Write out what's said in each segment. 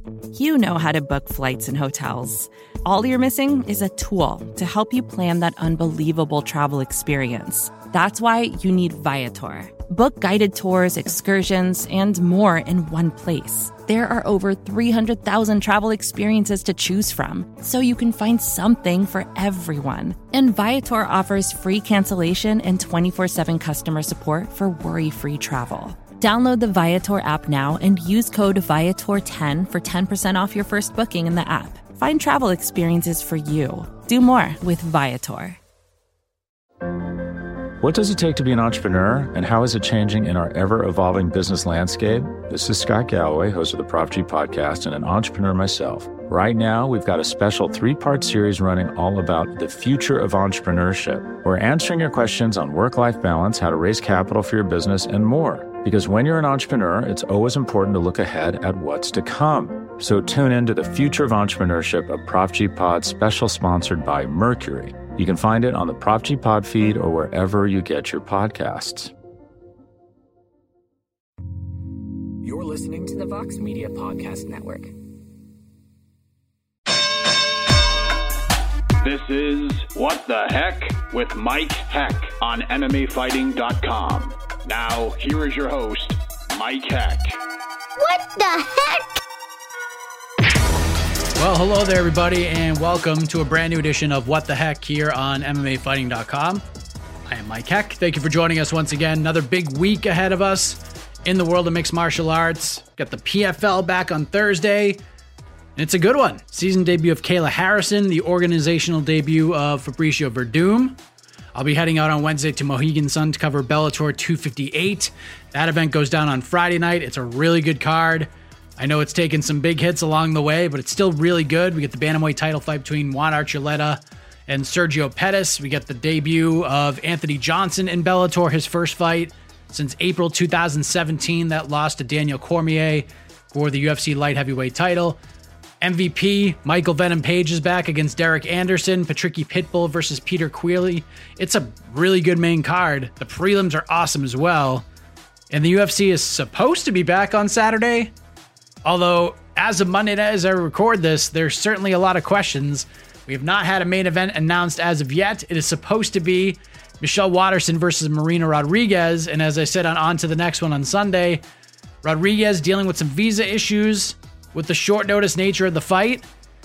You know how to book flights and hotels. All you're missing is a tool to help you plan that unbelievable travel experience. That's why you need Viator. Book guided tours, excursions, and more in one place. There are over 300,000 travel experiences to choose from, so you can find something for everyone. And Viator offers free cancellation and 24/7 customer support for worry-free travel. Download the Viator app now and use code Viator10 for 10% off your first booking in the app. Find travel experiences for you. Do more with Viator. What does it take to be an entrepreneur, and how is it changing in our ever-evolving business landscape? This is Scott Galloway, host of the Prop G Podcast and an entrepreneur myself. Right now, we've got a special 3-part series running all about the future of entrepreneurship. We're answering your questions on work-life balance, how to raise capital for your business, and more. Because when you're an entrepreneur, it's always important to look ahead at what's to come. So tune in to the Future of Entrepreneurship, a Prop G Pod special sponsored by Mercury. You can find it on the Prop G Pod feed or wherever you get your podcasts. You're listening to the Vox Media Podcast Network. This is What the Heck with Mike Heck on MMAfighting.com. Now, here is your host, Mike Heck. What the heck? Well, hello there, everybody, and welcome to a brand new edition of What the Heck here on MMAfighting.com. I am Mike Heck. Thank you for joining us once again. Another big week ahead of us in the world of mixed martial arts. Got the PFL back on Thursday, and it's a good one. Season debut of Kayla Harrison, the organizational debut of Fabricio Verdum. I'll be heading out on Wednesday to Mohegan Sun to cover Bellator 258. That event goes down on Friday night. It's a really good card. I know it's taken some big hits along the way, but it's still really good. We get the bantamweight title fight between Juan Archuleta and Sergio Pettis. We get the debut of Anthony Johnson in Bellator, his first fight since April 2017. That lost to Daniel Cormier for the UFC light heavyweight title. MVP Michael Venom Page is back against Derek Anderson. Patricky Pitbull versus Peter Queally. It's a really good main card. The prelims are awesome as well. And the UFC is supposed to be back on Saturday. Although, as of Monday night, as I record this, there's certainly a lot of questions. We have not had a main event announced as of yet. It is supposed to be Michelle Waterson versus Marina Rodriguez. And as I said on to the next one on Sunday, Rodriguez dealing with some visa issues with the short notice nature of the fight.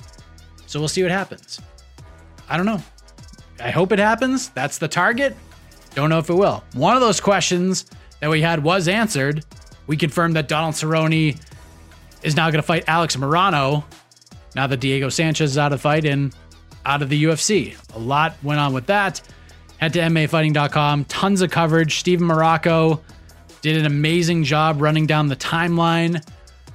So we'll see what happens. I don't know. I hope it happens. That's the target. Don't know if it will. One of those questions that we had was answered. We confirmed that Donald Cerrone is now going to fight Alex Morano now that Diego Sanchez is out of the fight and out of the UFC. A lot went on with that. Head to MMAfighting.com. Tons of coverage. Steven Morocco did an amazing job running down the timeline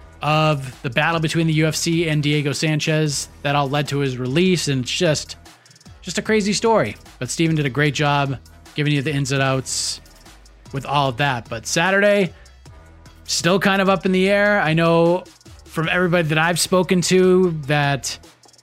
of the battle between the UFC and Diego Sanchez that all led to his release. And it's just a crazy story. But Steven did a great job giving you the ins and outs with all of that. But Saturday, still kind of up in the air. I know from everybody that I've spoken to that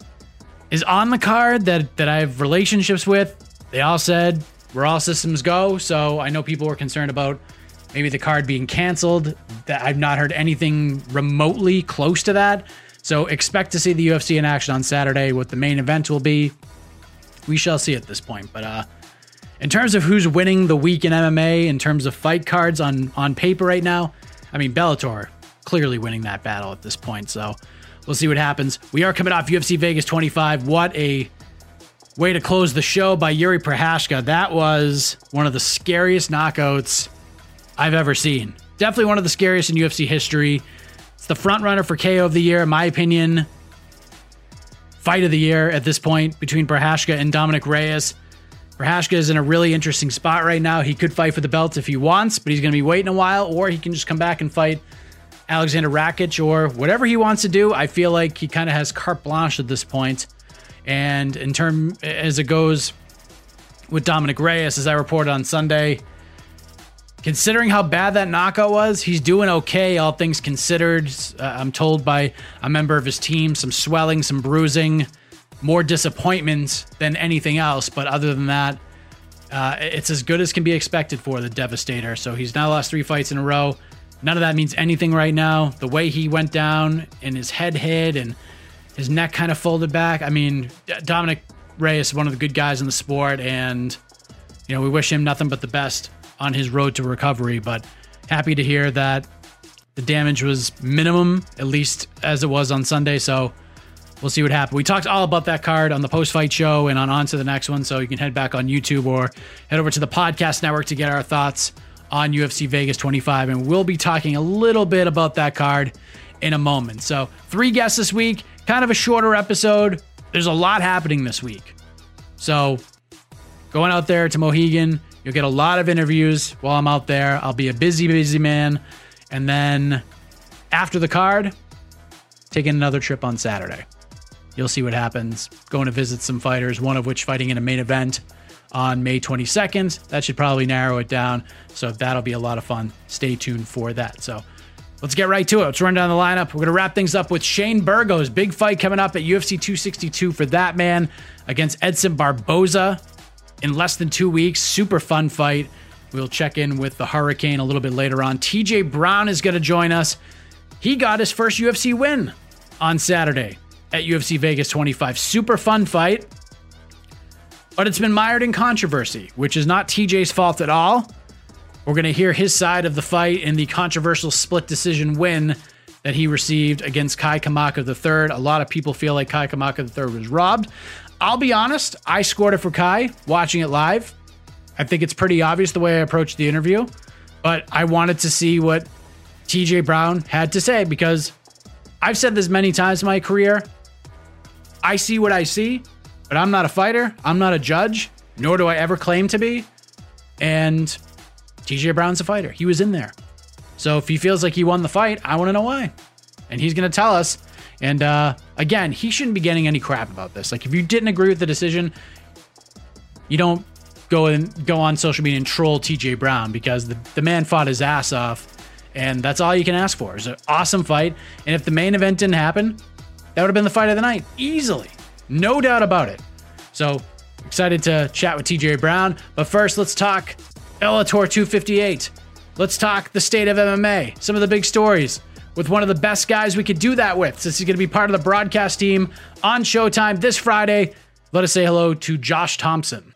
is on the card that I have relationships with, they all said we're all systems go. So I know people were concerned about maybe the card being canceled. That I've not heard anything remotely close to that. So expect to see the UFC in action on Saturday. What the main event will be, we shall see at this point. But in terms of who's winning the week in MMA, in terms of fight cards on paper right now, I mean, Bellator clearly winning that battle at this point. So we'll see what happens. We are coming off UFC Vegas 25. What a way to close the show by Yuri Prochazka. That was one of the scariest knockouts I've ever seen. Definitely one of the scariest in UFC history. It's the front runner for KO of the year, in my opinion. Fight of the year at this point between Prochazka and Dominic Reyes. Prochazka is in a really interesting spot right now. He could fight for the belt if he wants, but he's going to be waiting a while, or he can just come back and fight Alexander Rakic or whatever he wants to do. I feel like he kind of has carte blanche at this point. And in term as it goes with Dominic Reyes, as I reported on Sunday, considering how bad that knockout was, he's doing okay, all things considered. I'm told by a member of his team, some swelling, some bruising, more disappointment than anything else. But other than that, it's as good as can be expected for the Devastator. So he's now lost 3 fights in a row. None of that means anything right now. The way he went down and his head hit and his neck kind of folded back. I mean, Dominic Reyes is one of the good guys in the sport, and we wish him nothing but the best on his road to recovery. But happy to hear that the damage was minimum, at least as it was on Sunday. So we'll see what happens. We talked all about that card on the post-fight show and on to the next one. So you can head back on YouTube or head over to the podcast network to get our thoughts on UFC Vegas 25. And we'll be talking a little bit about that card in a moment. So 3 guests this week, kind of a shorter episode. There's a lot happening this week. So going out there to Mohegan, you'll get a lot of interviews while I'm out there. I'll be a busy man. And then after the card, taking another trip on Saturday. You'll see what happens. Going to visit some fighters, one of which fighting in a main event on May 22nd. That should probably narrow it down. So that'll be a lot of fun. Stay tuned for that. So let's get right to it. Let's run down the lineup. We're going to wrap things up with Shane Burgos. Big fight coming up at UFC 262 for that man against Edson Barboza in less than 2 weeks. Super fun fight. We'll check in with the Hurricane a little bit later on. TJ Brown is going to join us. He got his first UFC win on Saturday at UFC Vegas 25. Super fun fight, but it's been mired in controversy, which is not TJ's fault at all. We're going to hear his side of the fight in the controversial split decision win that he received against Kai Kamaka III. A lot of people feel like Kai Kamaka III was robbed. I'll be honest, I scored it for Kai watching it live. I think it's pretty obvious the way I approached the interview, but I wanted to see what TJ Brown had to say because I've said this many times in my career. I see what I see, but I'm not a fighter. I'm not a judge, nor do I ever claim to be. And TJ Brown's a fighter. He was in there. So if he feels like he won the fight, I want to know why. And he's going to tell us. And again, he shouldn't be getting any crap about this. Like if you didn't agree with the decision, you don't go on social media and troll TJ Brown because the man fought his ass off. And that's all you can ask for. It's an awesome fight. And if the main event didn't happen, that would have been the fight of the night. Easily. No doubt about it. So excited to chat with TJ Brown. But first, let's talk Bellator 258. Let's talk the state of MMA. Some of the big stories with one of the best guys we could do that with. Since he's going to be part of the broadcast team on Showtime this Friday. Let us say hello to Josh Thompson.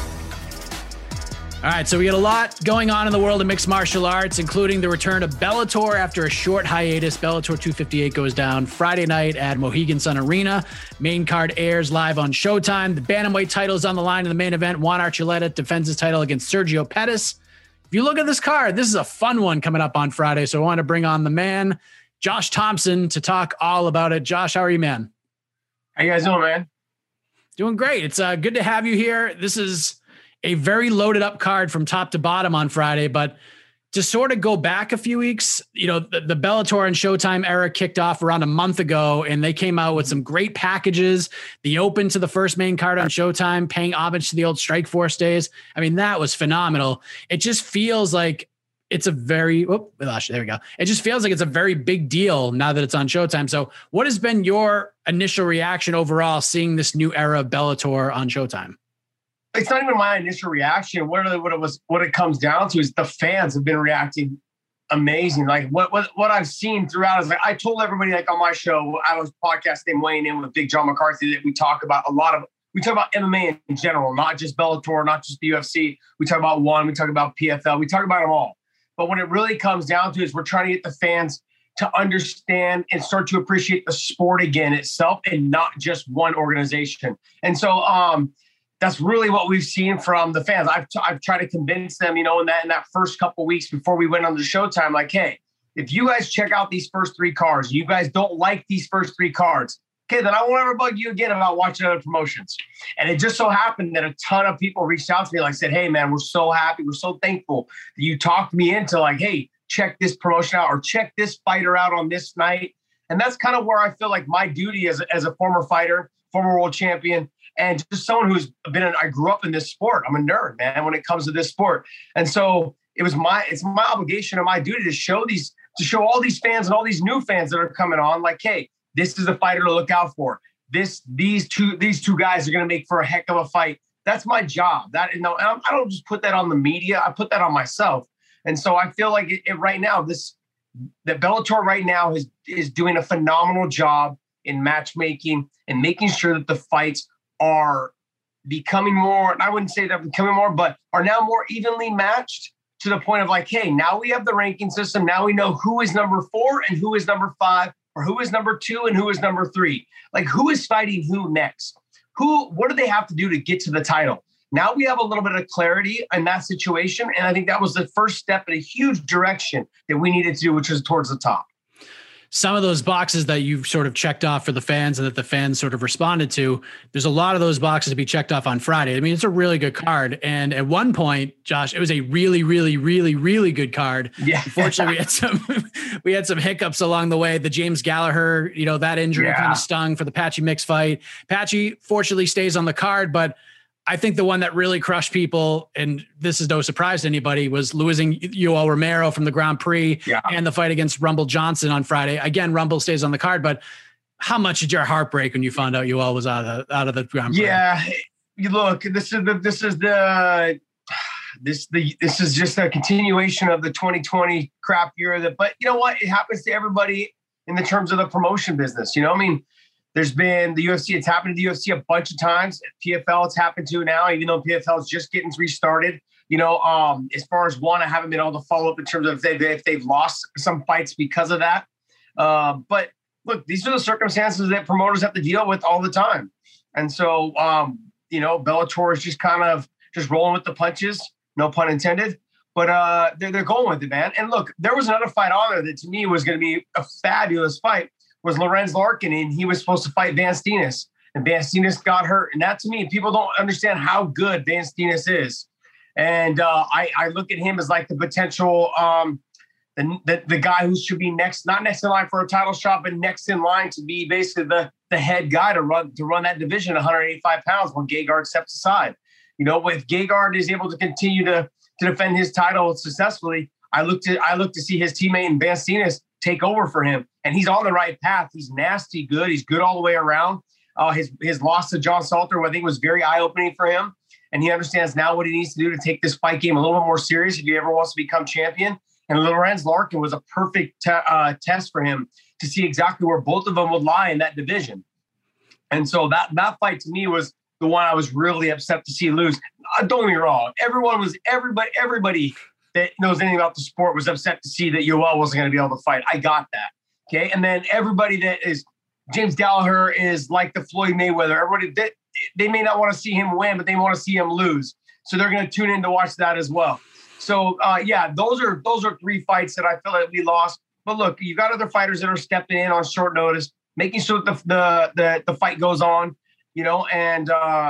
All right, so we got a lot going on in the world of mixed martial arts, including the return of Bellator after a short hiatus. Bellator 258 goes down Friday night at Mohegan Sun Arena. Main card airs live on Showtime. The bantamweight title is on the line in the main event. Juan Archuleta defends his title against Sergio Pettis. If you look at this card, this is a fun one coming up on Friday, so I want to bring on the man, Josh Thompson, to talk all about it. Josh, how are you, man? How you guys doing, man? Doing great. It's good to have you here. This is a very loaded up card from top to bottom on Friday, but to sort of go back a few weeks, the Bellator and Showtime era kicked off around a month ago, and they came out with some great packages. The open to the first main card on Showtime, paying homage to the old Strikeforce days. I mean, that was phenomenal. It just feels like it's a very, there we go. It just feels like it's a very big deal now that it's on Showtime. So what has been your initial reaction overall seeing this new era of Bellator on Showtime? It's not even my initial reaction. What it comes down to is the fans have been reacting amazing. Like what I've seen throughout is like, I told everybody like on my show, I was podcasting weighing in with Big John McCarthy that we talk about MMA in general, not just Bellator, not just the UFC. We talk about ONE, we talk about PFL, we talk about them all. But when it really comes down to is we're trying to get the fans to understand and start to appreciate the sport again itself and not just one organization. And so, that's really what we've seen from the fans. I've tried to convince them, in that first couple of weeks before we went on the Showtime, like, hey, if you guys check out these first 3 cards, you guys don't like these first 3 cards, okay, then I won't ever bug you again about watching other promotions. And it just so happened that a ton of people reached out to me, like said, hey man, we're so happy. We're so thankful that you talked me into like, hey, check this promotion out or check this fighter out on this night. And that's kind of where I feel like my duty as a former fighter, former world champion, and just someone who's I grew up in this sport. I'm a nerd, man, when it comes to this sport. And so it's my obligation and my duty to show all these fans and all these new fans that are coming on, like, hey, this is a fighter to look out for. These two guys are going to make for a heck of a fight. That's my job. I don't just put that on the media. I put that on myself. And so I feel like right now, this that Bellator right now is doing a phenomenal job in matchmaking and making sure that the fights are becoming more, and I wouldn't say they're becoming more, but are now more evenly matched to the point of like, hey, now we have the ranking system. Now we know who is number 4 and who is number 5, or who is number 2 and who is number 3. Like, who is fighting who next? What do they have to do to get to the title? Now we have a little bit of clarity in that situation. And I think that was the first step in a huge direction that we needed to do, which was towards the top. Some of those boxes that you've sort of checked off for the fans and that the fans sort of responded to, there's a lot of those boxes to be checked off on Friday. I mean, it's a really good card. And at one point, Josh, it was a really, really, really, really good card. Yeah. Unfortunately, we had some hiccups along the way. The James Gallagher, that injury kind of stung for the Patchy Mix fight. Patchy fortunately stays on the card, but I think the one that really crushed people, and this is no surprise to anybody, was losing Yoel Romero from the Grand Prix and the fight against Rumble Johnson on Friday. Again, Rumble stays on the card, but how much did your heart break when you found out Yoel was out of the Grand Prix? Yeah, you look, this is just a continuation of the 2020 crap year. But you know what? It happens to everybody in the terms of the promotion business. I mean, there's been the UFC. It's happened to the UFC a bunch of times. PFL, it's happened to now, even though PFL is just getting restarted. As far as one, I haven't been able to follow up in terms of if they've lost some fights because of that. But look, these are the circumstances that promoters have to deal with all the time. And so, Bellator is just kind of just rolling with the punches, no pun intended. But they're going with it, man. And look, there was another fight on there that to me was going to be a fabulous fight. Was Lorenz Larkin, and he was supposed to fight Van Steenis, and Van Steenis got hurt. And that, to me, people don't understand how good Van Steenis is. And I look at him as like the potential, the guy who should be next, not next in line for a title shot, but next in line to be basically the head guy to run that division, 185 pounds when Gegard steps aside. If Gegard is able to continue to defend his title successfully, I look to see his teammate in Van Steenis take over for him. And he's on the right path. He's nasty good. He's good all the way around. His loss to John Salter, I think, was very eye-opening for him. And he understands now what he needs to do to take this fight game a little bit more serious if he ever wants to become champion. And Lorenz Larkin was a perfect test for him to see exactly where both of them would lie in that division. And so that fight to me was the one I was really upset to see lose. Don't get me wrong. Everybody that knows anything about the sport was upset to see that Yoel wasn't going to be able to fight. I got that. Okay. And then everybody that is James Gallagher is like the Floyd Mayweather. Everybody that they may not want to see him win, but they want to see him lose. So they're going to tune in to watch that as well. So those are 3 fights that I feel like we lost. But look, you got other fighters that are stepping in on short notice, making sure that the fight goes on, and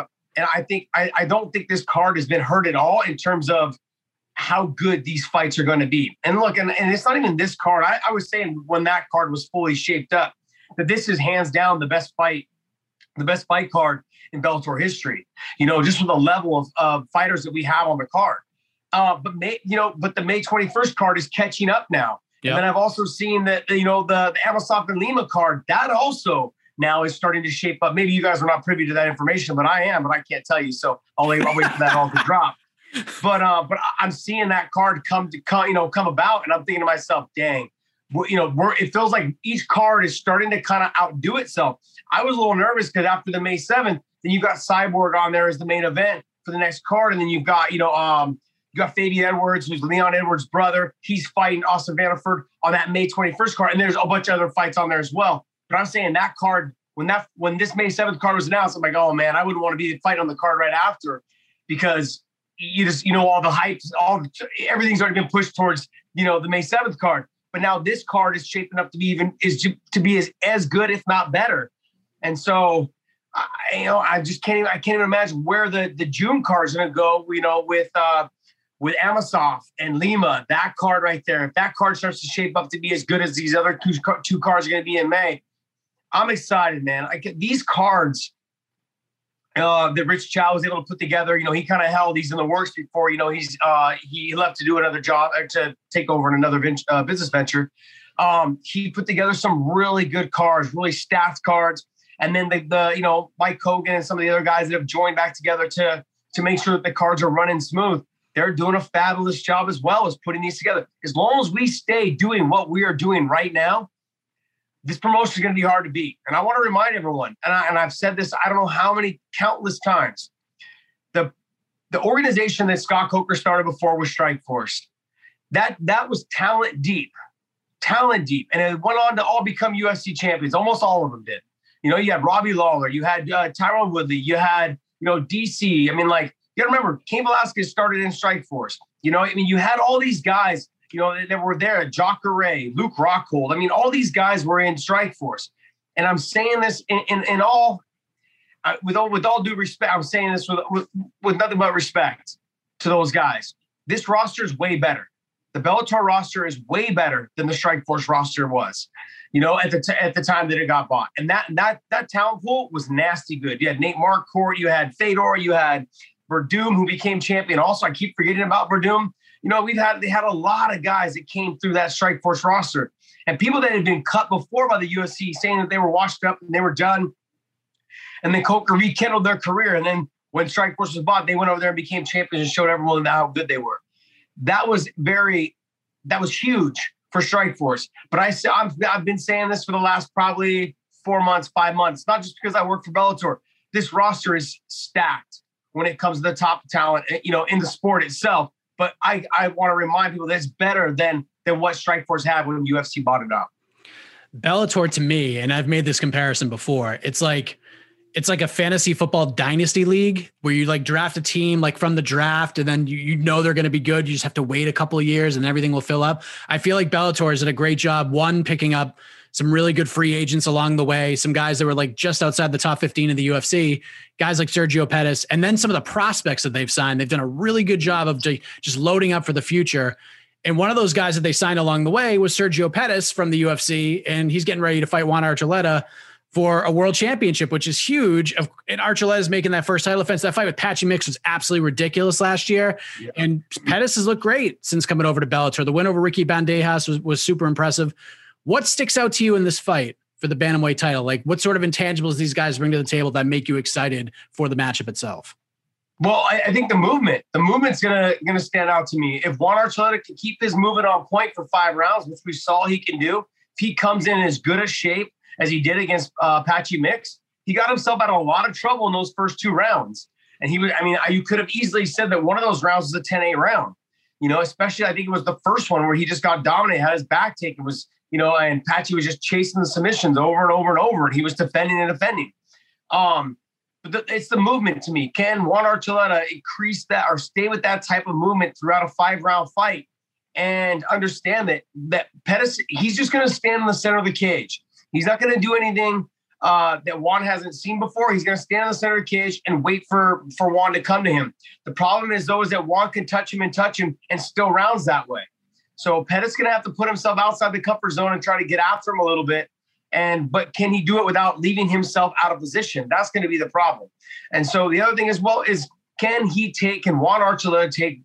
I think I don't think this card has been hurt at all in terms of how good these fights are going to be. And look, and it's not even this card. I was saying when that card was fully shaped up that this is hands down the best fight card in Bellator history, just with the level of fighters that we have on the card. But the May 21st card is catching up now. Yep. And then I've also seen that, the Amosov and Lima card, that also now is starting to shape up. Maybe you guys are not privy to that information, but I am, but I can't tell you. So I'll wait for that all to drop. But I'm seeing that card come about, and I'm thinking to myself, dang, it feels like each card is starting to kind of outdo itself. I was a little nervous because after the May 7th, then you got Cyborg on there as the main event for the next card, and then you've got you got Fabian Edwards, who's Leon Edwards' brother. He's fighting Austin Vanderford on that May 21st card, and there's a bunch of other fights on there as well. But I'm saying that card, when this May 7th card was announced, I'm like, oh man, I wouldn't want to be fighting on the card right after, because you just, all the hype, everything's already been pushed towards, the May 7th card. But now this card is shaping up to be as good, if not better. And so, I just can't even imagine where the June card is going to go, with Amosov and Lima, that card right there. If that card starts to shape up to be as good as these other two cards are going to be in May, I'm excited, man. I get these cards that Rich Chow was able to put together. He kind of held these in the works before. He left to do another job, to take over in another business venture. He put together some really good cards, really stacked cards, and then the Mike Hogan and some of the other guys that have joined back together to make sure that the cards are running smooth. they're doing a fabulous job as well as putting these together. As long as we stay doing what we are doing right now, this promotion is going to be hard to beat. And I want to remind everyone, and I've said this, I don't know how many countless times, the organization that Scott Coker started before was Strikeforce. That was talent deep. And it went on to all become UFC champions. Almost all of them did. You had Robbie Lawler, you had Tyron Woodley, you had, DC. I mean, like, you got to remember, Cain Velasquez started in Strikeforce. You had all these guys, that were there, Jacques Ray, Luke Rockhold. I mean, all these guys were in Strikeforce. And I'm saying this in all, with all due respect, I'm saying this with nothing but respect to those guys. This roster is way better. The Bellator roster is way better than the Strikeforce roster was, at the time that it got bought. And that talent pool was nasty good. You had Nate Marquardt, you had Fedor, you had Verdum, who became champion. Also, I keep forgetting about Verdum. They had a lot of guys that came through that Strikeforce roster, and people that had been cut before by the UFC saying that they were washed up and they were done. And then Coker rekindled their career. And then when Strikeforce was bought, they went over there and became champions and showed everyone how good they were. That was huge for Strikeforce. But I've been saying this for the last probably 4 months, 5 months, not just because I work for Bellator. This roster is stacked when it comes to the top talent, in the sport itself. But I want to remind people that it's better than what Strikeforce had when UFC bought it out. Bellator, to me, and I've made this comparison before, it's like a fantasy football dynasty league where you like draft a team like from the draft, and then they're going to be good. You just have to wait a couple of years and everything will fill up. I feel like Bellator has done a great job, one, picking up some really good free agents along the way, some guys that were like just outside the top 15 of the UFC, guys like Sergio Pettis, and then some of the prospects that they've signed. They've done a really good job of just loading up for the future. And one of those guys that they signed along the way was Sergio Pettis from the UFC, and he's getting ready to fight Juan Archuleta for a world championship, which is huge. And Archuleta is making that first title defense. That fight with Patchy Mix was absolutely ridiculous last year. Yeah. And Pettis has looked great since coming over to Bellator. The win over Ricky Bandejas was super impressive. What sticks out to you in this fight for the bantamweight title? Like, what sort of intangibles these guys bring to the table that make you excited for the matchup itself? Well, I think the movement's gonna stand out to me. If Juan Archuleta can keep his movement on point for 5 rounds, which we saw he can do, if he comes in as good a shape as he did against Patchy Mix, he got himself out of a lot of trouble in those first 2 rounds. And you could have easily said that one of those rounds was a 10-8 round, especially I think it was the first one where he just got dominated, had his back taken, and Patchy was just chasing the submissions over and over and over, and he was defending and defending. But it's the movement to me. Can Juan Archuleta increase that or stay with that type of movement throughout a 5-round fight and understand that Pettis, he's just going to stand in the center of the cage. He's not going to do anything that Juan hasn't seen before. He's going to stand in the center of the cage and wait for Juan to come to him. The problem is that Juan can touch him and still rounds that way. So Pettis is going to have to put himself outside the comfort zone and try to get after him a little bit. But can he do it without leaving himself out of position? That's going to be the problem. And so the other thing as well is, can Juan Archuleta take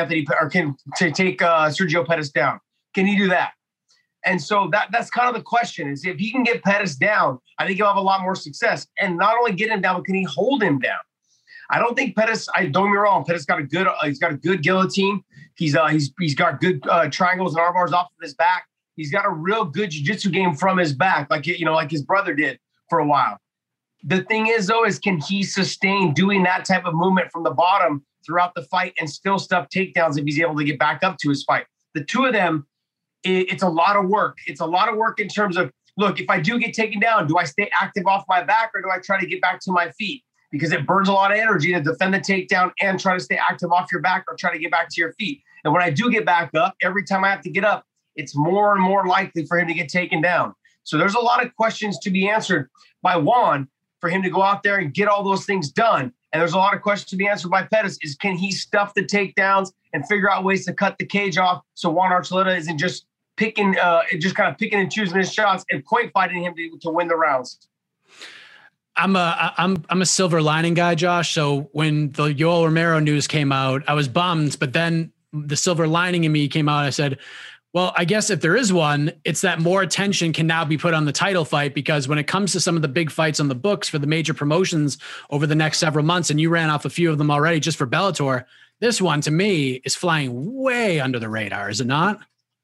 Sergio Pettis down? Can he do that? And so that's kind of the question, is if he can get Pettis down, I think he'll have a lot more success. And not only get him down, but can he hold him down? I don't think Pettis, don't get me wrong, Pettis he's got a good guillotine. He's got good triangles and arm bars off of his back. He's got a real good jiu-jitsu game from his back, like his brother did for a while. The thing is, though, is can he sustain doing that type of movement from the bottom throughout the fight and still stuff takedowns if he's able to get back up to his fight? The two of them, it's a lot of work. It's a lot of work in terms of, look, if I do get taken down, do I stay active off my back or do I try to get back to my feet? Because it burns a lot of energy to defend the takedown and try to stay active off your back or try to get back to your feet. And when I do get back up, every time I have to get up, it's more and more likely for him to get taken down. So there's a lot of questions to be answered by Juan for him to go out there and get all those things done. And there's a lot of questions to be answered by Pettis is, can he stuff the takedowns and figure out ways to cut the cage off so Juan Archuleta isn't just picking and choosing his shots and point fighting him to win the rounds. I'm a silver lining guy, Josh. So when the Yoel Romero news came out, I was bummed, but then the silver lining in me came out. I said, well, I guess if there is one, it's that more attention can now be put on the title fight, because when it comes to some of the big fights on the books for the major promotions over the next several months, and you ran off a few of them already just for Bellator, This one, to me, is flying way under the radar, is it not?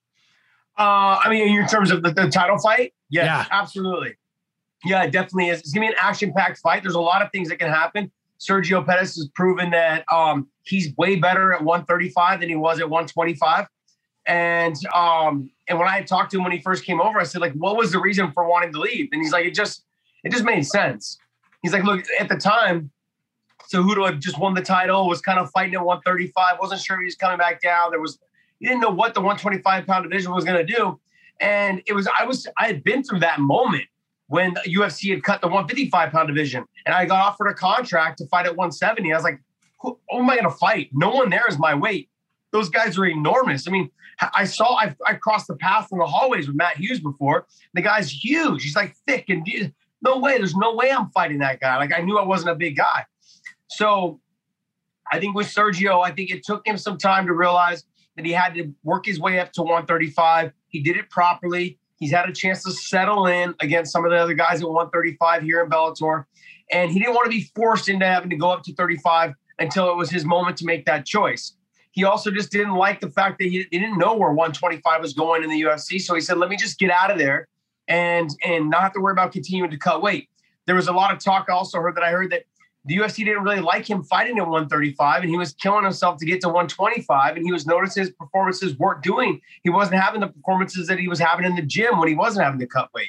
I mean, in terms of the title fight? Yes, Yeah. Absolutely. Yeah, it definitely is. It's going to be an action-packed fight. There's a lot of things that can happen. Sergio Pettis has proven that he's way better at 135 than he was at 125. And when I had talked to him when he first came over, I said, like, what was the reason for wanting to leave? And he's like, it just made sense. He's like, look, at the time, Cejudo had just won the title, was kind of fighting at 135, wasn't sure he was coming back down. He didn't know what the 125-pound division was going to do. And I had been through that moment when the UFC had cut the 155-pound division, and I got offered a contract to fight at 170. I was like, who am I going to fight? No one there is my weight. Those guys are enormous. I mean, I crossed the path in the hallways with Matt Hughes before. The guy's huge. He's like thick and no way. There's no way I'm fighting that guy. Like, I knew I wasn't a big guy. So I think with Sergio, I think it took him some time to realize that he had to work his way up to 135. He did it properly. He's had a chance to settle in against some of the other guys at 135 here in Bellator. And he didn't want to be forced into having to go up to 35 until it was his moment to make that choice. He also just didn't like the fact that he didn't know where 125 was going in the UFC. So he said, let me just get out of there and not have to worry about continuing to cut weight. There was a lot of talk. I also heard that the UFC didn't really like him fighting at 135, and he was killing himself to get to 125, and he was noticing his performances weren't doing. He wasn't having the performances that he was having in the gym when he wasn't having to cut weight.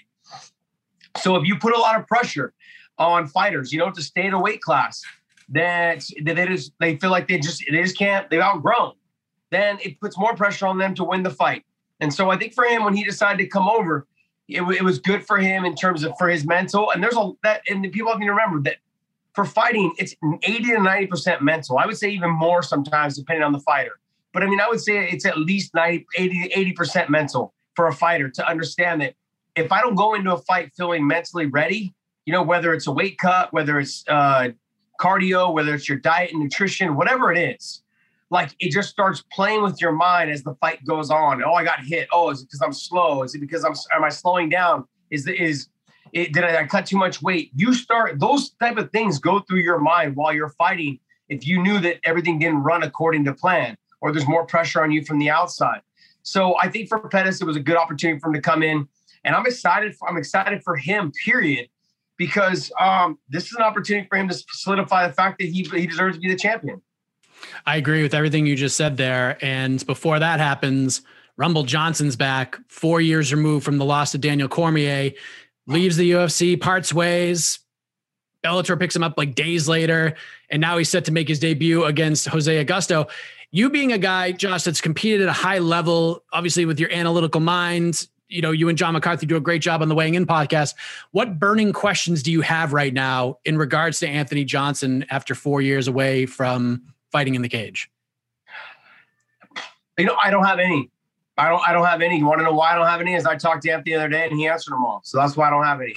So if you put a lot of pressure on fighters, to stay in a weight class that they feel like they just can't, they've outgrown, then it puts more pressure on them to win the fight. And so I think for him, when he decided to come over, it was good for him in terms of for his mental. And and people have to remember that for fighting, it's 80 to 90% mental. I would say even more sometimes, depending on the fighter. But I mean, I would say it's at least 80 to 80% mental for a fighter to understand that if I don't go into a fight feeling mentally ready, whether it's a weight cut, whether it's cardio, whether it's your diet and nutrition, whatever it is, like it just starts playing with your mind as the fight goes on. Oh, I got hit. Oh, is it because I'm slow? Is it because am I slowing down? Did I cut too much weight? Those type of things go through your mind while you're fighting. If you knew that everything didn't run according to plan, or there's more pressure on you from the outside. So I think for Pettis, it was a good opportunity for him to come in, and I'm excited for him, period, because this is an opportunity for him to solidify the fact that he deserves to be the champion. I agree with everything you just said there. And before that happens, Rumble Johnson's back, 4 years removed from the loss to Daniel Cormier. Leaves the UFC, parts ways. Bellator picks him up like days later, and now he's set to make his debut against Jose Augusto. You being a guy, Josh, that's competed at a high level, obviously with your analytical mind, you and John McCarthy do a great job on the Weighing In podcast. What burning questions do you have right now in regards to Anthony Johnson after 4 years away from fighting in the cage? I don't have any. I don't have any. You want to know why I don't have any? Is I talked to Anthony the other day and he answered them all. So that's why I don't have any.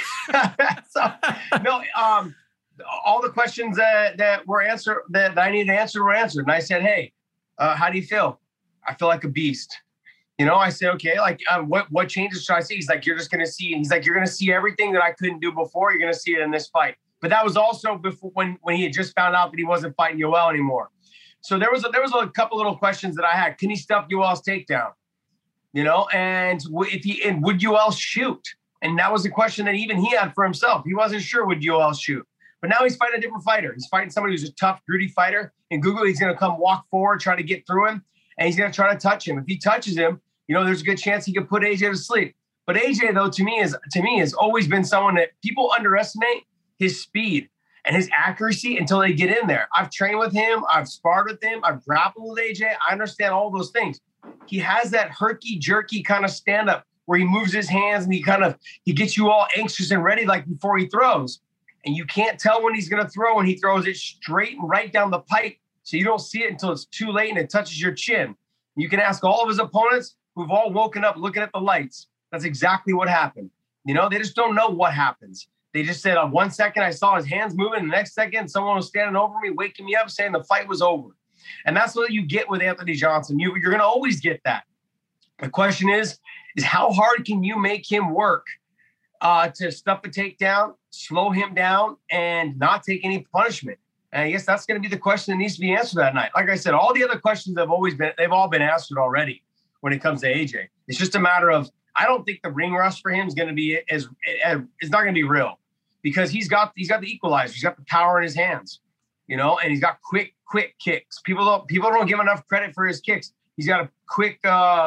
All the questions that were answered that I needed to answer were answered. And I said, hey, how do you feel? I feel like a beast. I said, okay, like what changes should I see? He's like, you're just going to see. He's like, you're going to see everything that I couldn't do before. You're going to see it in this fight. But that was also before when he had just found out that he wasn't fighting Yoel anymore. So there was a couple little questions that I had. Can he stop Yoel's takedown? And would Yoel shoot? And that was a question that even he had for himself. He wasn't sure would Yoel shoot. But now he's fighting a different fighter. He's fighting somebody who's a tough, gritty fighter. And he's going to come walk forward, try to get through him, and he's going to try to touch him. If he touches him, there's a good chance he could put AJ to sleep. But AJ, though, to me has always been someone that people underestimate his speed and his accuracy until they get in there. I've trained with him. I've sparred with him. I've grappled with AJ. I understand all those things. He has that herky-jerky kind of stand-up where he moves his hands and he gets you all anxious and ready like before he throws. And you can't tell when he's going to throw when he throws it straight and right down the pipe. So you don't see it until it's too late and it touches your chin. You can ask all of his opponents who've all woken up looking at the lights. That's exactly what happened. They just don't know what happens. They just said, 1 second, I saw his hands moving. The next second, someone was standing over me, waking me up, saying the fight was over. And that's what you get with Anthony Johnson. You're going to always get that. The question is how hard can you make him work to stuff a takedown, slow him down, and not take any punishment? And I guess that's going to be the question that needs to be answered that night. Like I said, all the other questions they've all been answered already when it comes to AJ. It's just a matter of, I don't think the ring rust for him is going to be it's not going to be real, because he's got the equalizer. He's got the power in his hands, and he's got quick kicks. People don't give enough credit for his kicks. He's got a quick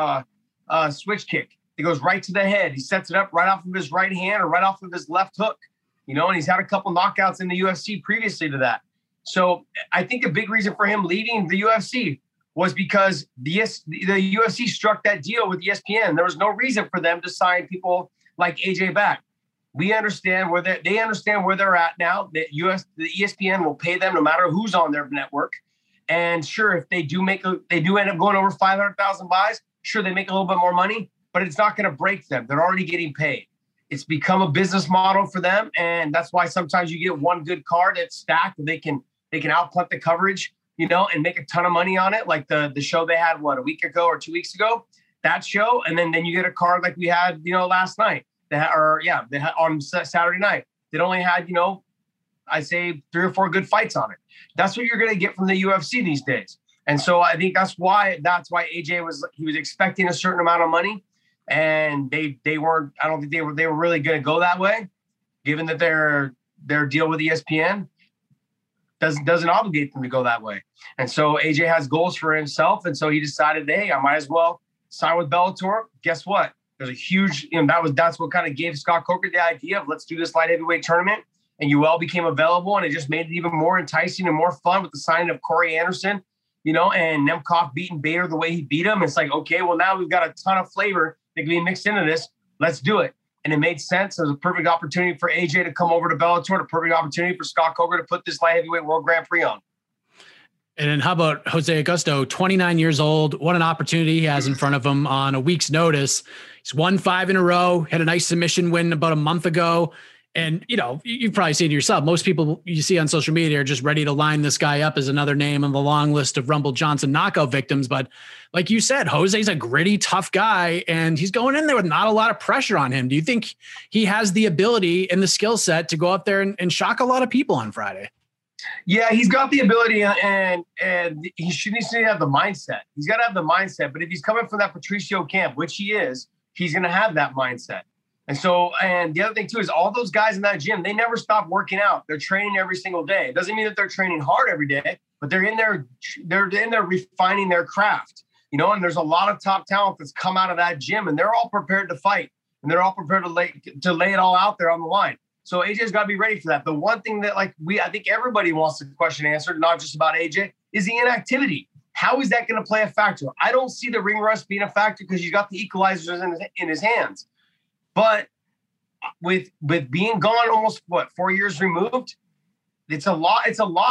switch kick. It goes right to the head. He sets it up right off of his right hand or right off of his left hook, and he's had a couple knockouts in the UFC previously to that. So I think a big reason for him leaving the UFC was because the UFC struck that deal with ESPN. There was no reason for them to sign people like AJ back. We understand they understand where they're at now. The ESPN will pay them no matter who's on their network. And sure, if they do end up going over 500,000 buys, sure, they make a little bit more money, but it's not going to break them. They're already getting paid. It's become a business model for them, and that's why sometimes you get one good card that's stacked. They can outpunt the coverage, and make a ton of money on it. Like the show they had, a week ago or 2 weeks ago, that show. And then you get a card like we had, last night they had on Saturday night. They only had, I'd say 3 or 4 good fights on it. That's what you're going to get from the UFC these days. And so I think that's why AJ was expecting a certain amount of money, and they weren't, I don't think they were really going to go that way, given that their deal with ESPN doesn't obligate them to go that way. And so AJ has goals for himself. And so he decided, hey, I might as well sign with Bellator. Guess what? There's a huge, that's what kind of gave Scott Coker the idea of, let's do this light heavyweight tournament. And UL became available, and it just made it even more enticing and more fun with the signing of Corey Anderson, and Nemkov beating Bader the way he beat him. It's like, okay, well, now we've got a ton of flavor that can be mixed into this. Let's do it. And it made sense. It was a perfect opportunity for AJ to come over to Bellator, a perfect opportunity for Scott Coker to put this light heavyweight World Grand Prix on. And then how about Jose Augusto, 29 years old? What an opportunity he has in front of him on a week's notice. He's won 5 in a row, had a nice submission win about a month ago. And, you've probably seen it yourself. Most people you see on social media are just ready to line this guy up as another name on the long list of Rumble Johnson knockout victims. But like you said, Jose's a gritty, tough guy, and he's going in there with not a lot of pressure on him. Do you think he has the ability and the skill set to go out there and shock a lot of people on Friday? Yeah, he's got the ability, and he needs to have the mindset. He's got to have the mindset. But if he's coming from that Patricio camp, which he is, he's going to have that mindset. And so, and the other thing too is all those guys in that gym, they never stop working out. They're training every single day. It doesn't mean that they're training hard every day, but they're in there refining their craft, and there's a lot of top talent that's come out of that gym, and they're all prepared to fight, and they're all prepared to lay it all out there on the line. So AJ's got to be ready for that. The one thing that I think everybody wants the question answered, not just about AJ, is the inactivity. How is that going to play a factor? I don't see the ring rust being a factor because he's got the equalizers in his hands. But with being gone almost 4 years removed, it's a lot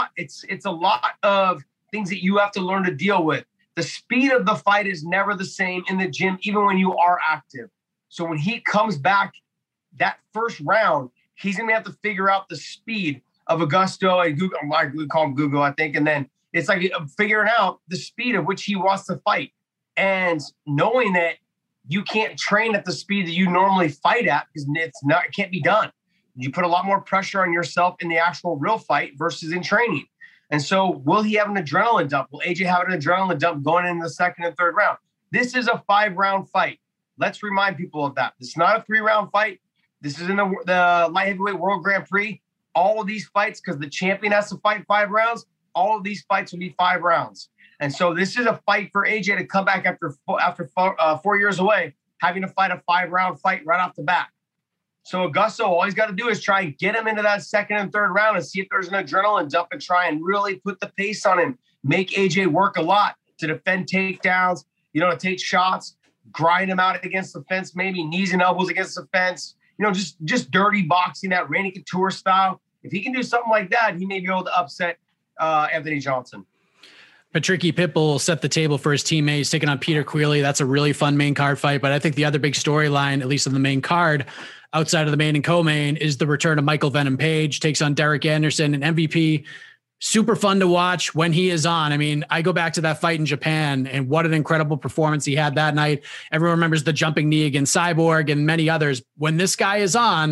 of things that you have to learn to deal with. The speed of the fight is never the same in the gym, even when you are active. So when he comes back that first round, he's going to have to figure out the speed of Augusto and Google. We call him Google, I think. And then it's like figuring out the speed of which he wants to fight, and knowing that you can't train at the speed that you normally fight at because it can't be done. You put a lot more pressure on yourself in the actual real fight versus in training. And so will he have an adrenaline dump? Will AJ have an adrenaline dump going into the second and third round? This is a 5-round fight. Let's remind people of that. It's not a 3-round fight. This is in the light heavyweight World Grand Prix. All of these fights, because the champion has to fight 5 rounds, all of these fights will be 5 rounds. And so this is a fight for AJ to come back after 4 years away, having to fight a 5-round fight right off the bat. So Augusto, all he's got to do is try and get him into that second and third round and see if there's an adrenaline dump and try and really put the pace on him, make AJ work a lot to defend takedowns, to take shots, grind him out against the fence, maybe knees and elbows against the fence, just dirty boxing, that Randy Couture style. If he can do something like that, he may be able to upset Anthony Johnson. Patricky Pitbull set the table for his teammates, taking on Peter Queally. That's a really fun main card fight. But I think the other big storyline, at least on the main card, outside of the main and co-main, is the return of Michael Venom Page, takes on Derek Anderson, and MVP. Super fun to watch when he is on. I mean, I go back to that fight in Japan, and what an incredible performance he had that night. Everyone remembers the jumping knee against Cyborg and many others. When this guy is on,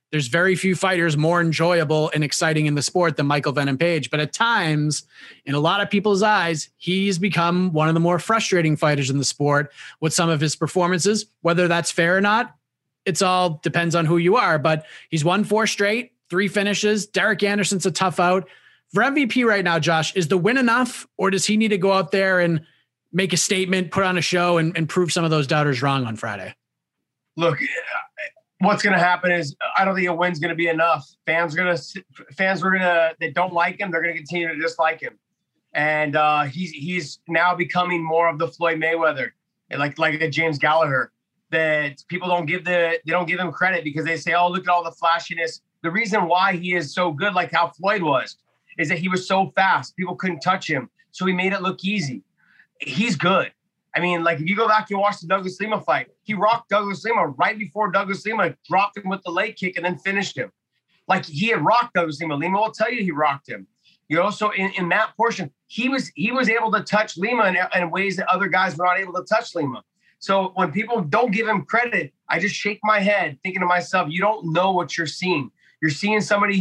there's very few fighters more enjoyable and exciting in the sport than Michael Venom Page. But at times, in a lot of people's eyes, he's become one of the more frustrating fighters in the sport with some of his performances. Whether that's fair or not, it's all depends on who you are. But he's won 4 straight, 3 finishes. Derek Anderson's a tough out. For MVP right now, Josh, is the win enough, or does he need to go out there and make a statement, put on a show, and prove some of those doubters wrong on Friday? Look, what's going to happen is I don't think a win's going to be enough. Fans that don't like him, they're going to continue to dislike him. And he's now becoming more of the Floyd Mayweather, like a James Gallagher, that people don't give him credit because they say, oh, look at all the flashiness. The reason why he is so good, like how Floyd was, is that he was so fast. People couldn't touch him. So he made it look easy. He's good. I mean, like, if you go back and watch the Douglas Lima fight, he rocked Douglas Lima right before Douglas Lima dropped him with the leg kick and then finished him. Like, he had rocked Douglas Lima. Lima will tell you he rocked him. You know, so in that portion, he was able to touch Lima in ways that other guys were not able to touch Lima. So when people don't give him credit, I just shake my head thinking to myself, you don't know what you're seeing. You're seeing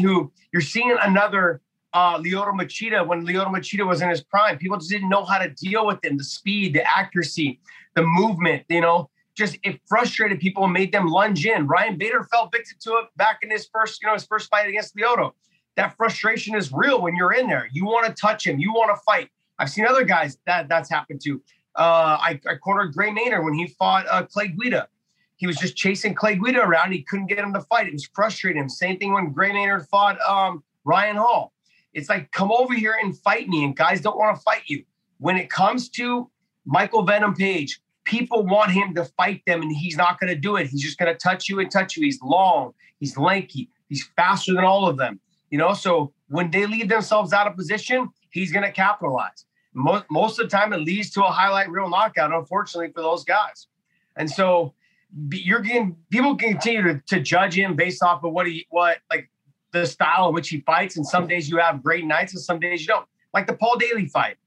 another Lyoto Machida when Lyoto Machida was in his prime. People just didn't know how to deal with him. The speed, the accuracy, the movement, just it frustrated people and made them lunge in. Ryan Bader fell victim to it back in his first fight against Lyoto. That frustration is real when you're in there. You want to touch him. You want to fight. I've seen other guys that's happened to. I cornered Gray Maynard when he fought Clay Guida. He was just chasing Clay Guida around. He couldn't get him to fight. It was frustrating him. Same thing when Gray Maynard fought Ryan Hall. It's like, come over here and fight me. And guys don't want to fight you. When it comes to Michael Venom Page, people want him to fight them, and he's not going to do it. He's just going to touch you and touch you. He's long. He's lanky. He's faster than all of them. So when they leave themselves out of position, he's going to capitalize. Most of the time, it leads to a highlight reel knockout, unfortunately, for those guys. And so people continue to judge him based off of the style in which he fights. And some days you have great nights and some days you don't. Like the Paul Daly fight.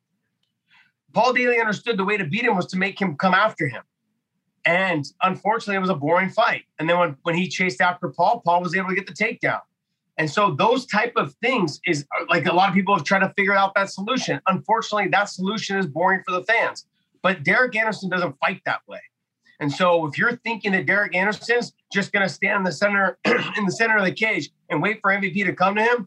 Paul Daly understood the way to beat him was to make him come after him. And unfortunately, it was a boring fight. And then when he chased after Paul was able to get the takedown. And so those type of things is like a lot of people have tried to figure out that solution. Unfortunately, that solution is boring for the fans. But Derek Anderson doesn't fight that way. And so if you're thinking that Derek Anderson's just going to stand in the center of the cage and wait for MVP to come to him,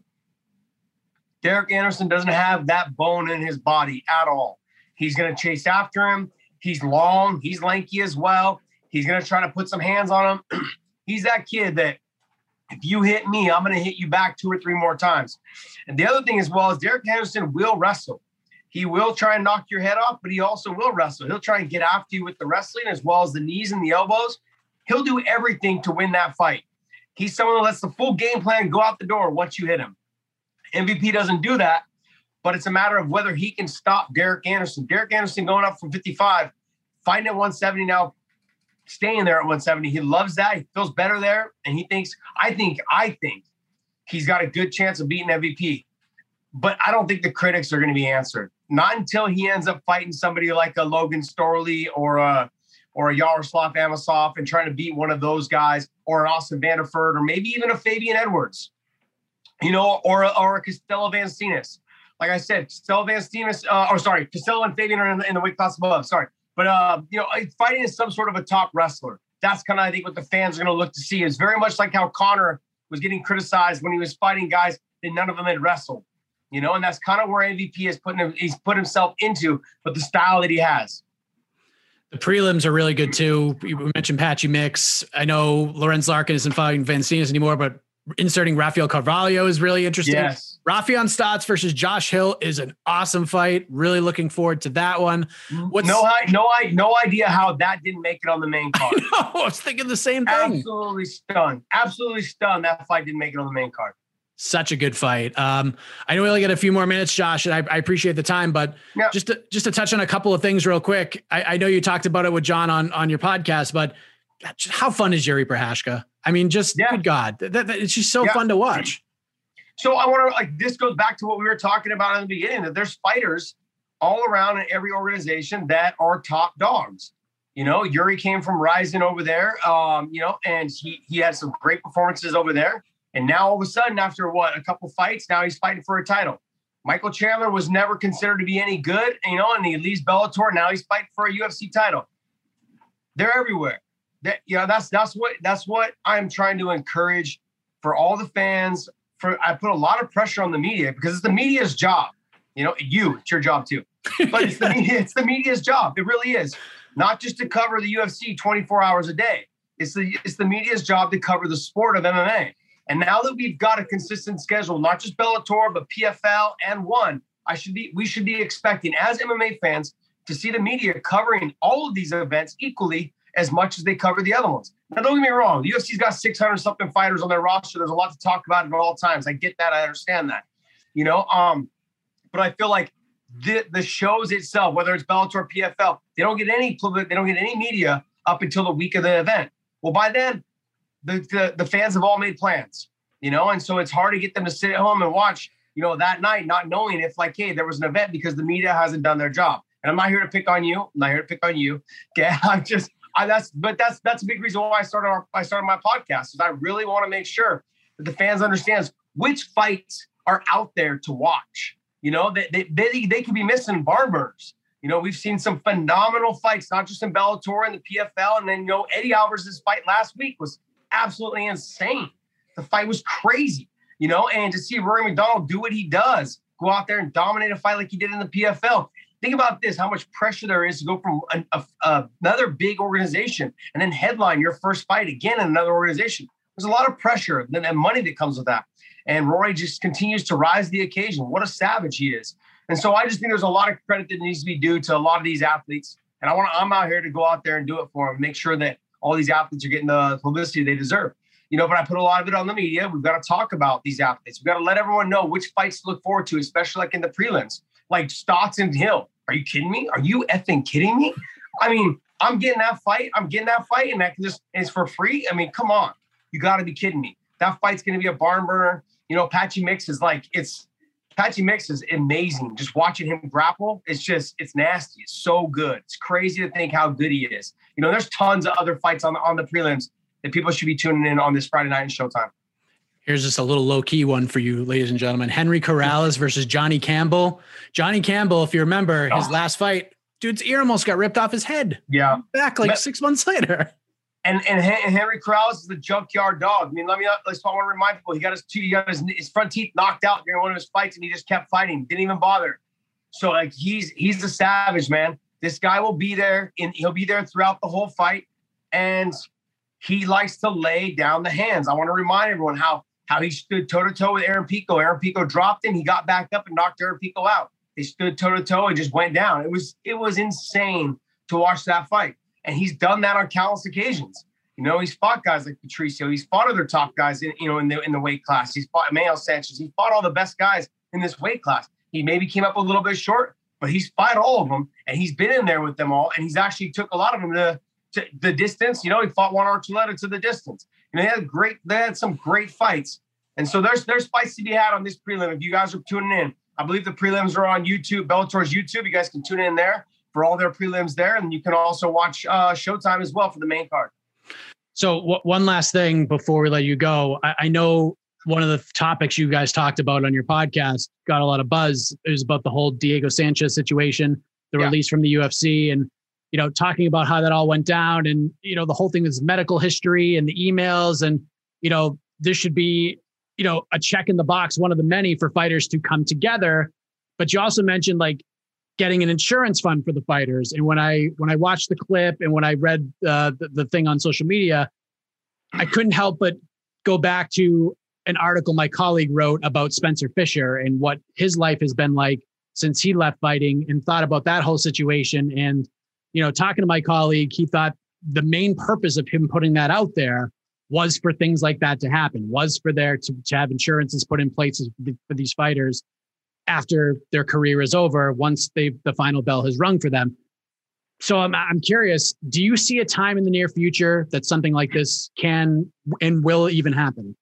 Derek Anderson doesn't have that bone in his body at all. He's going to chase after him. He's long. He's lanky as well. He's going to try to put some hands on him. He's that kid that if you hit me, I'm going to hit you back 2 or 3 more times. And the other thing as well is Derek Anderson will wrestle. He will try and knock your head off, but he also will wrestle. He'll try and get after you with the wrestling as well as the knees and the elbows. He'll do everything to win that fight. He's someone that lets the full game plan go out the door once you hit him. MVP doesn't do that, but it's a matter of whether he can stop Derek Anderson. Derek Anderson going up from 55, fighting at 170 now, staying there at 170. He loves that. He feels better there. And he thinks, I think he's got a good chance of beating MVP. But I don't think the critics are going to be answered. Not until he ends up fighting somebody like a Logan Storley or a Yaroslav Amosov and trying to beat one of those guys, or an Austin Vanderford, or maybe even a Fabian Edwards, or a Costello Vancinas. Like I said, Costello and Fabian are in the weight class above. Sorry. But, fighting is some sort of a top wrestler. That's kind of, I think, what the fans are going to look to see. Is very much like how Conor was getting criticized when he was fighting guys that none of them had wrestled. And that's kind of where MVP he's put himself into, but the style that he has. The prelims are really good too. You mentioned Patchy Mix. I know Lorenz Larkin isn't fighting Vancinas anymore, but inserting Rafael Carvalho is really interesting. Yes. Rafion Stotts versus Josh Hill is an awesome fight. Really looking forward to that one. No idea how that didn't make it on the main card. I was thinking the same thing. Absolutely stunned that fight didn't make it on the main card. Such a good fight. I know we only get a few more minutes, Josh, and I appreciate the time, but yeah. just to touch on a couple of things real quick. I know you talked about it with John on your podcast, but how fun is Jiri Prochazka? I mean, good God, it's just so fun to watch. So I want to this goes back to what we were talking about in the beginning, that there's fighters all around in every organization that are top dogs. You know, Yuri came from Ryzen over there, you know, and he had some great performances over there. And now all of a sudden, after a couple fights, now he's fighting for a title. Michael Chandler was never considered to be any good, you know, and he leaves Bellator. Now he's fighting for a UFC title. They're everywhere. That's what I'm trying to encourage for all the fans. I put a lot of pressure on the media because it's the media's job. You know, it's your job too, but it's the media's job. It really is. Not just to cover the UFC 24 hours a day. It's the media's job to cover the sport of MMA. And now that we've got a consistent schedule, not just Bellator, but PFL and ONE, we should be expecting as MMA fans to see the media covering all of these events equally as much as they cover the other ones. Now, don't get me wrong. The UFC's got 600 something fighters on their roster. There's a lot to talk about at all times. I get that. I understand that, you know, but I feel like the shows itself, whether it's Bellator or PFL, they don't get any media up until the week of the event. Well, by then, the fans have all made plans, you know, and so it's hard to get them to sit at home and watch, you know, that night, not knowing if like, hey, there was an event because the media hasn't done their job. And I'm not here to pick on you. Okay, that's a big reason why I started my podcast. Is I really want to make sure that the fans understands which fights are out there to watch. You know, they could be missing barn burners. You know, we've seen some phenomenal fights, not just in Bellator and the PFL. And then, you know, Eddie Alvarez's fight last week was absolutely insane. The fight was crazy, you know, and to see Rory McDonald do what he does, go out there and dominate a fight like he did in the PFL. Think about this, how much pressure there is to go from another big organization and then headline your first fight again in another organization. There's a lot of pressure and money that comes with that. And Rory just continues to rise to the occasion. What a savage he is. And so I just think there's a lot of credit that needs to be due to a lot of these athletes. And I'm out here to go out there and do it for them, make sure that all these athletes are getting the publicity they deserve. You know, but I put a lot of it on the media. We've got to talk about these athletes. We've got to let everyone know which fights to look forward to, especially like in the prelims, like Stotts and Hill. Are you kidding me? Are you effing kidding me? I mean, I'm getting that fight, and it's for free. I mean, come on. You got to be kidding me. That fight's going to be a barn burner. You know, Patchy Mix is amazing. Just watching him grapple, it's nasty. It's so good. It's crazy to think how good he is. You know, there's tons of other fights on the prelims that people should be tuning in on this Friday night in Showtime. Here's just a little low-key one for you, ladies and gentlemen. Henry Corrales versus Johnny Campbell. Johnny Campbell, if you remember his last fight, dude's ear almost got ripped off his head. Yeah. Back 6 months later. And Henry Corrales is the junkyard dog. I mean, I want to remind people, he got his front teeth knocked out during one of his fights, and he just kept fighting. Didn't even bother. So like he's the savage, man. This guy will be there, and he'll be there throughout the whole fight. And he likes to lay down the hands. I want to remind everyone how he stood toe-to-toe with Aaron Pico. Aaron Pico dropped him. He got back up and knocked Aaron Pico out. They stood toe-to-toe and just went down. It was insane to watch that fight. And he's done that on countless occasions. You know, he's fought guys like Patricio. He's fought other top guys in the weight class. He's fought Manuel Sanchez. He fought all the best guys in this weight class. He maybe came up a little bit short, but he's fought all of them, and he's been in there with them all. And he's actually took a lot of them to the distance. You know, he fought Juan Archuleta to the distance. And they had some great fights. And so there's fights to be had on this prelim. If you guys are tuning in, I believe the prelims are on YouTube, Bellator's YouTube. You guys can tune in there for all their prelims there. And you can also watch Showtime as well for the main card. So one last thing before we let you go. I know one of the topics you guys talked about on your podcast got a lot of buzz. It was about the whole Diego Sanchez situation, the release from the UFC, and, you know, talking about how that all went down, and, you know, the whole thing with his medical history and the emails, and, you know, this should be, you know, a check in the box, one of the many for fighters to come together. But you also mentioned like getting an insurance fund for the fighters. And when I watched the clip and when I read the thing on social media, I couldn't help but go back to an article my colleague wrote about Spencer Fisher and what his life has been like since he left fighting, and thought about that whole situation. And, you know, talking to my colleague, he thought the main purpose of him putting that out there was for things like that to happen, was for there to have insurances put in place for these fighters after their career is over, once the final bell has rung for them. So I'm curious, do you see a time in the near future that something like this can and will even happen?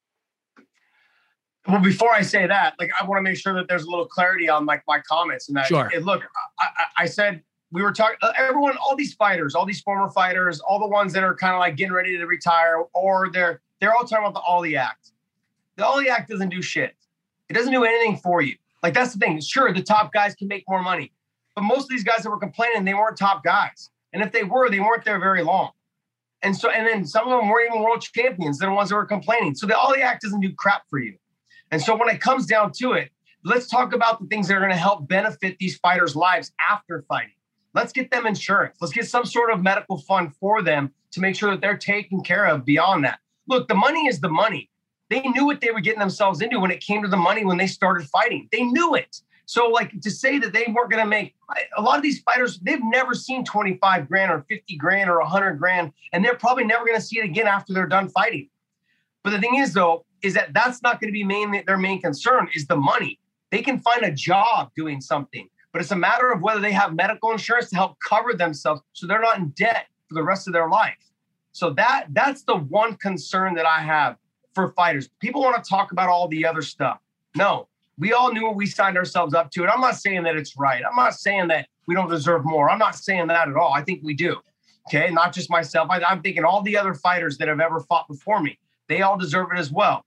Well, before I say that, like, I want to make sure that there's a little clarity on like my comments and that. Sure. Look, I said we were talking, everyone, all these fighters, all these former fighters, all the ones that are kind of like getting ready to retire, or they're all talking about the Ali Act. The Ali Act doesn't do shit. It doesn't do anything for you. Like, that's the thing. Sure, the top guys can make more money, but most of these guys that were complaining, they weren't top guys. And if they were, they weren't there very long. And then some of them weren't even world champions. They're the ones that were complaining. So the Ali Act doesn't do crap for you. And so when it comes down to it, let's talk about the things that are going to help benefit these fighters' lives after fighting. Let's get them insurance. Let's get some sort of medical fund for them to make sure that they're taken care of beyond that. Look, the money is the money. They knew what they were getting themselves into when it came to the money when they started fighting. They knew it. So, like, to say that they weren't going to make a lot of these fighters, they've never seen 25 grand or 50 grand or 100 grand, and they're probably never going to see it again after they're done fighting. But the thing is, though, is that that's not going to be their main concern is the money. They can find a job doing something, but it's a matter of whether they have medical insurance to help cover themselves so they're not in debt for the rest of their life. So that's the one concern that I have for fighters. People want to talk about all the other stuff. No. We all knew what we signed ourselves up to. And I'm not saying that it's right. I'm not saying that we don't deserve more. I'm not saying that at all. I think we do. Okay. Not just myself. I'm thinking all the other fighters that have ever fought before me, they all deserve it as well.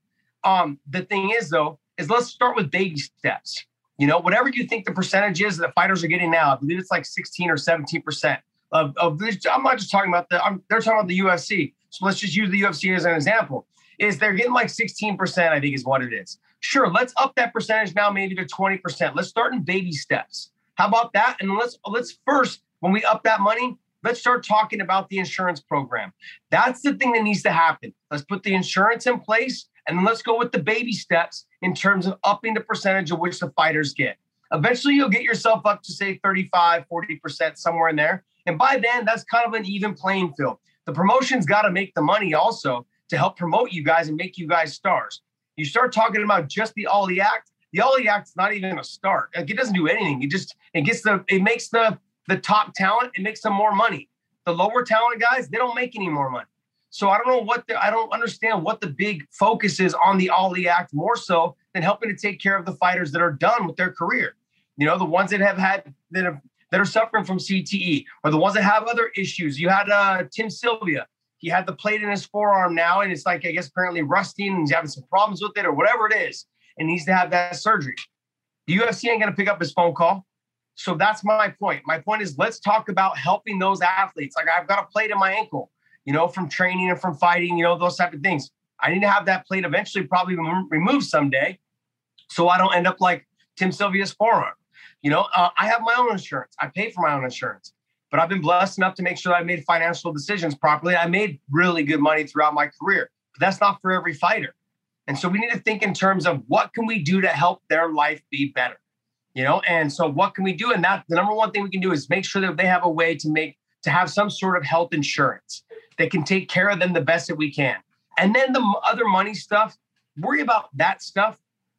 The thing is, though, is let's start with baby steps. You know, whatever you think the percentage is that fighters are getting now, I believe it's like 16 or 17% of this. I'm not just talking about they're talking about the UFC. So let's just use the UFC as an example. Is they're getting like 16%, I think is what it is. Sure, let's up that percentage now maybe to 20%. Let's start in baby steps. How about that? And let's first, when we up that money, let's start talking about the insurance program. That's the thing that needs to happen. Let's put the insurance in place, and then let's go with the baby steps in terms of upping the percentage of which the fighters get. Eventually, you'll get yourself up to, say, 35, 40%, somewhere in there. And by then, that's kind of an even playing field. The promotion's got to make the money also to help promote you guys and make you guys stars. You start talking about just the Ali Act. The Ali Act's not even a start. Like, it doesn't do anything. It makes the top talent. It makes them more money. The lower talent guys, they don't make any more money. So I don't understand what the big focus is on the Ali Act more so than helping to take care of the fighters that are done with their career. You know, the ones that are suffering from CTE, or the ones that have other issues. You had Tim Sylvia. He had the plate in his forearm now, and it's like, I guess, apparently rusting, and he's having some problems with it or whatever it is, and needs to have that surgery. The UFC ain't going to pick up his phone call. So that's my point. My point is, let's talk about helping those athletes. Like, I've got a plate in my ankle, you know, from training and from fighting, you know, those type of things. I need to have that plate eventually probably removed someday so I don't end up like Tim Sylvia's forearm. You know, I have my own insurance. I pay for my own insurance. But I've been blessed enough to make sure that I made financial decisions properly. I made really good money throughout my career, but that's not for every fighter. And so we need to think in terms of what can we do to help their life be better, you know? And so what can we do? And that the number one thing we can do is make sure that they have a way to have some sort of health insurance that can take care of them the best that we can. And then the other money stuff, worry about that stuff.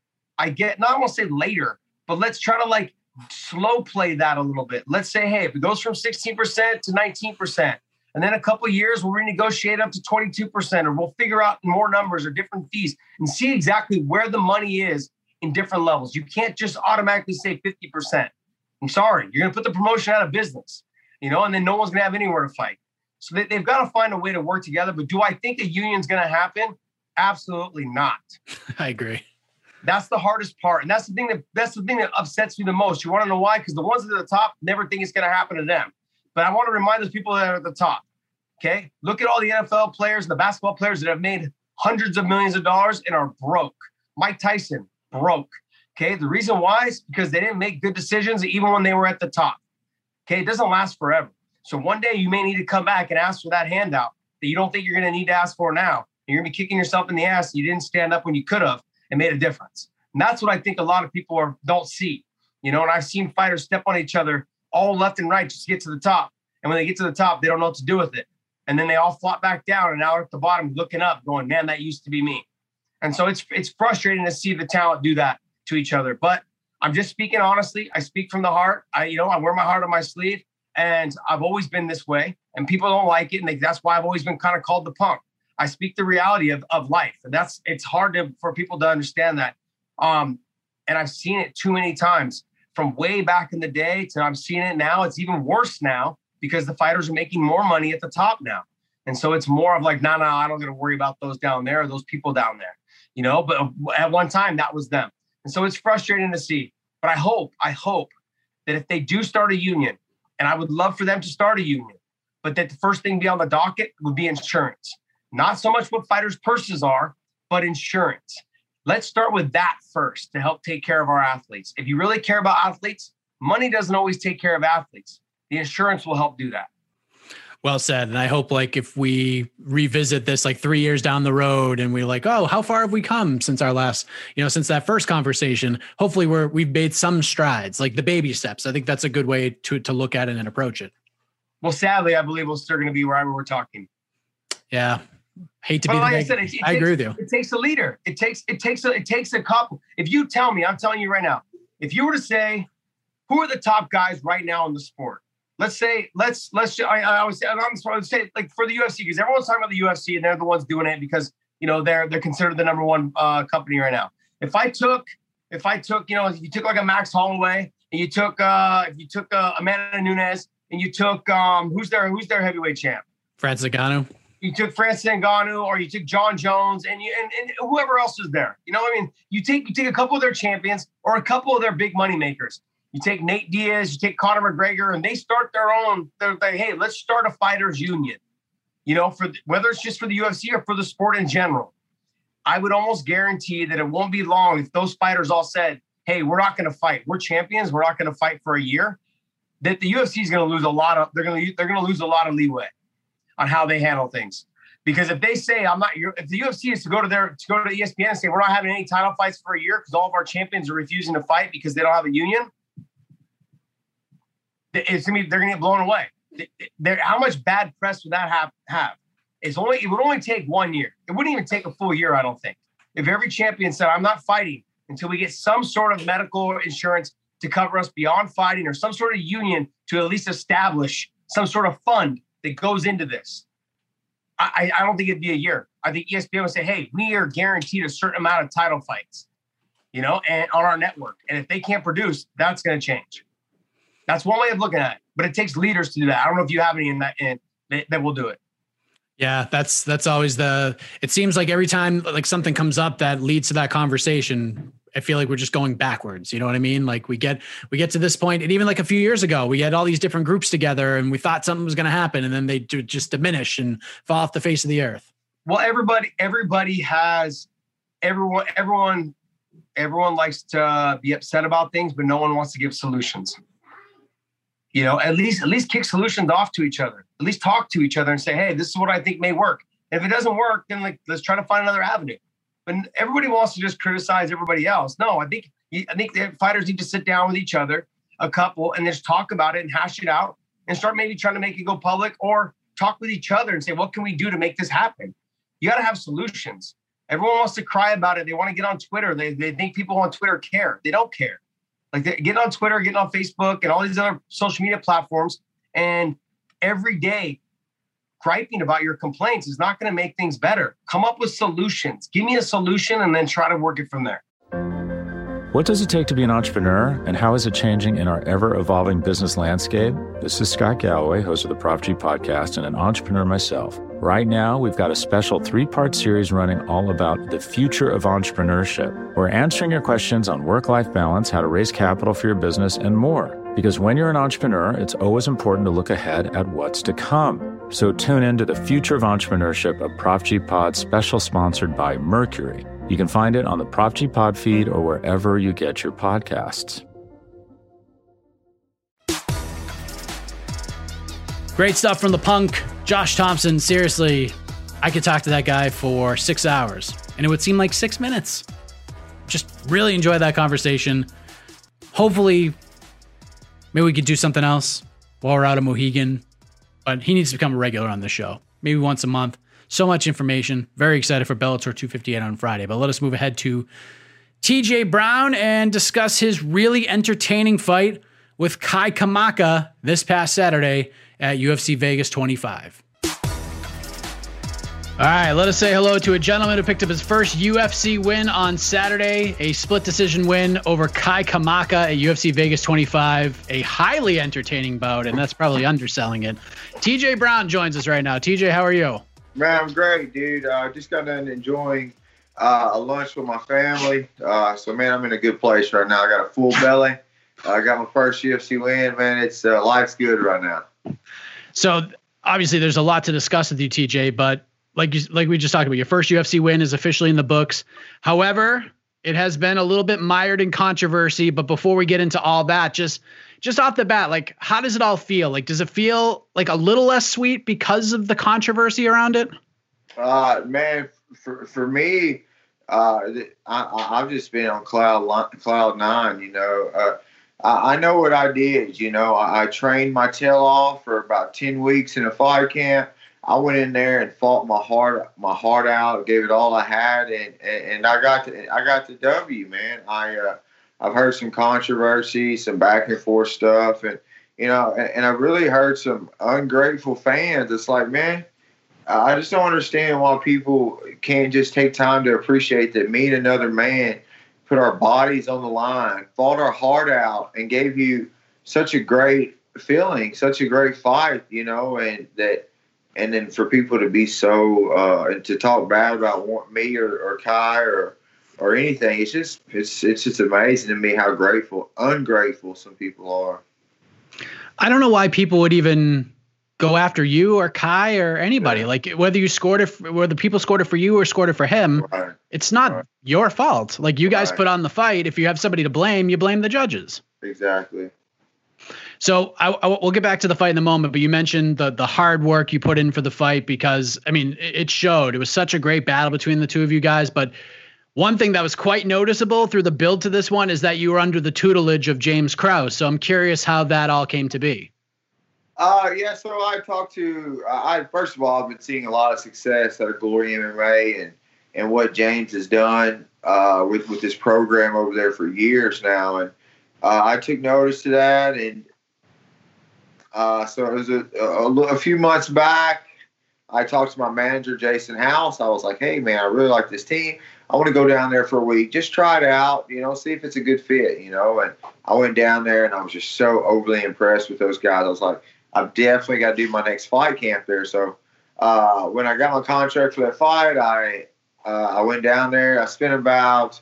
I won't say later, but let's try to like slow play that a little bit. Let's say, hey, if it goes from 16% to 19%, and then a couple of years, we'll renegotiate up to 22%, or we'll figure out more numbers or different fees and see exactly where the money is in different levels. You can't just automatically say 50%. I'm sorry, you're going to put the promotion out of business, you know, and then no one's going to have anywhere to fight. So they've got to find a way to work together. But do I think a union's going to happen? Absolutely not. I agree. That's the hardest part. And that's the thing that upsets me the most. You want to know why? Because the ones at the top never think it's going to happen to them. But I want to remind those people that are at the top. Okay. Look at all the NFL players and the basketball players that have made hundreds of millions of dollars and are broke. Mike Tyson, broke. Okay. The reason why is because they didn't make good decisions even when they were at the top. Okay. It doesn't last forever. So one day you may need to come back and ask for that handout that you don't think you're going to need to ask for now. And you're going to be kicking yourself in the ass. You didn't stand up when you could have. It made a difference. And that's what I think a lot of people don't see, you know, and I've seen fighters step on each other all left and right just to get to the top. And when they get to the top, they don't know what to do with it. And then they all flop back down and now at the bottom looking up going, man, that used to be me. And so it's frustrating to see the talent do that to each other. But I'm just speaking honestly. I speak from the heart. I wear my heart on my sleeve, and I've always been this way. And people don't like it. And that's why I've always been kind of called the punk. I speak the reality of life. And it's hard for people to understand that. And I've seen it too many times. from way back in the day to I'm seeing it now. It's even worse now because the fighters are making more money at the top now. And so it's more of like, no, I don't got to worry about those down there, or those people down there, you know, but at one time that was them. And so it's frustrating to see, but I hope that if they do start a union, and I would love for them to start a union, but that the first thing be on the docket would be insurance. Not so much what fighters' purses are, but insurance. Let's start with that first to help take care of our athletes. If you really care about athletes, money doesn't always take care of athletes. The insurance will help do that. Well said. And I hope like if we revisit this like 3 years down the road and we're like, oh, how far have we come since our last, since that first conversation, hopefully we've made some strides, like the baby steps. I think that's a good way to look at it and approach it. Well, sadly, I believe we're still going to be wherever we're talking. Yeah. Hate to be like the I said, I agree with you. It takes a leader. It takes a couple. If you tell me, I'm telling you right now, if you were to say, who are the top guys right now in the sport? Let's say, I would say like for the UFC, because everyone's talking about the UFC and they're the ones doing it because, they're considered the number one company right now. If you took, if you took like a Max Holloway and you took Amanda Nunes and you took, who's their heavyweight champ? Francis Ngannou. You took Francis Ngannou, or you took John Jones, and whoever else is there. You take a couple of their champions or a couple of their big money makers. You take Nate Diaz, you take Conor McGregor, and they start their own. They're like, hey, let's start a fighters union. For whether it's just for the UFC or for the sport in general. I would almost guarantee that it won't be long if those fighters all said, hey, we're not going to fight. We're champions. We're not going to fight for a year. That the UFC is going to lose a lot of. They're going to lose a lot of leeway on how they handle things. Because if they say if the UFC is to go to ESPN and say we're not having any title fights for a year because all of our champions are refusing to fight because they don't have a union, they're going to get blown away. How much bad press would that have? It would only take 1 year. It wouldn't even take a full year, I don't think. If every champion said, I'm not fighting until we get some sort of medical insurance to cover us beyond fighting, or some sort of union to at least establish some sort of fund that goes into this. I don't think it'd be a year. I think ESPN would say, hey, we are guaranteed a certain amount of title fights, and on our network. And if they can't produce, that's going to change. That's one way of looking at it, but it takes leaders to do that. I don't know if you have any that will do it. Yeah, that's always it seems like every time like something comes up that leads to that conversation, I feel like we're just going backwards. You know what I mean? Like we get to this point, and even like a few years ago, we had all these different groups together and we thought something was going to happen, and then they just diminish and fall off the face of the earth. Well, everybody has everyone likes to be upset about things, but no one wants to give solutions. At least kick solutions off to each other. At least talk to each other and say, hey, this is what I think may work. If it doesn't work, then let's try to find another avenue. But everybody wants to just criticize everybody else. No, I think the fighters need to sit down with each other, a couple, and just talk about it and hash it out and start maybe trying to make it go public, or talk with each other and say, what can we do to make this happen? You got to have solutions. Everyone wants to cry about it. They want to get on Twitter. They think people on Twitter care. They don't care. Like they're getting on Twitter, getting on Facebook and all these other social media platforms, and every day griping about your complaints is not going to make things better. Come up with solutions. Give me a solution and then try to work it from there. What does it take to be an entrepreneur, and how is it changing in our ever-evolving business landscape? This is Scott Galloway, host of the Prop G podcast and an entrepreneur myself. Right now, we've got a special 3-part series running all about the future of entrepreneurship. We're answering your questions on work-life balance, how to raise capital for your business, and more. Because when you're an entrepreneur, it's always important to look ahead at what's to come. So tune in to the Future of Entrepreneurship, a Prop G pod special sponsored by Mercury. You can find it on the Prop G pod feed or wherever you get your podcasts. Great stuff from the Punk. Josh Thompson, seriously, I could talk to that guy for 6 hours and it would seem like 6 minutes. Just really enjoy that conversation. Hopefully, maybe we could do something else while we're out of Mohegan, but he needs to become a regular on the show. Maybe once a month. So much information. Very excited for Bellator 258 on Friday, but let us move ahead to TJ Brown and discuss his really entertaining fight with Kai Kamaka this past Saturday at UFC Vegas 25. All right, let us say hello to a gentleman who picked up his first UFC win on Saturday, a split decision win over Kai Kamaka at UFC Vegas 25, a highly entertaining bout, and that's probably underselling it. TJ Brown joins us right now. TJ, how are you? Man, I'm great, dude. Just got done enjoying a lunch with my family. So, man, I'm in a good place right now. I got a full belly. I got my first UFC win, man. It's life's good right now. So, obviously, there's a lot to discuss with you, TJ, but like we just talked about, your first UFC win is officially in the books. However, it has been a little bit mired in controversy. But before we get into all that, just off the bat, like, how does it all feel? Like, does it feel like a little less sweet because of the controversy around it? Man, for me, I've just been on cloud nine. You know, I know what I did. You know, I trained my tail off for about 10 weeks in a fight camp. I went in there and fought my heart out, gave it all I had, and I got the W, man. I've heard some controversy, some back and forth stuff, and you know, and I really heard some ungrateful fans. It's like, man, I just don't understand why people can't just take time to appreciate that me and another man put our bodies on the line, fought our heart out, and gave you such a great feeling, such a great fight, you know, and then for people to be so and to talk bad about me or Kai or anything, it's just amazing to me how ungrateful some people are. I don't know why people would even go after you or Kai or anybody. Yeah. Like, whether people scored it for you or scored it for him, right. It's not your fault. Like, you guys put on the fight. If you have somebody to blame, you blame the judges. Exactly. So we'll get back to the fight in a moment, but you mentioned the hard work you put in for the fight because, I mean, it showed. It was such a great battle between the two of you guys. But one thing that was quite noticeable through the build to this one is that you were under the tutelage of James Krause. So I'm curious how that all came to be. Yeah, so I talked to first of all, I've been seeing a lot of success out of Glory MMA and what James has done with this program over there for years now. And I took notice to that, and so it was a few months back. I talked to my manager, Jason House. I was like, hey, man, I really like this team. I want to go down there for a week. Just try it out, you know, see if it's a good fit, you know. And I went down there, and I was just so overly impressed with those guys. I was like, I've definitely got to do my next fight camp there. So when I got my contract for that fight, I went down there. I spent about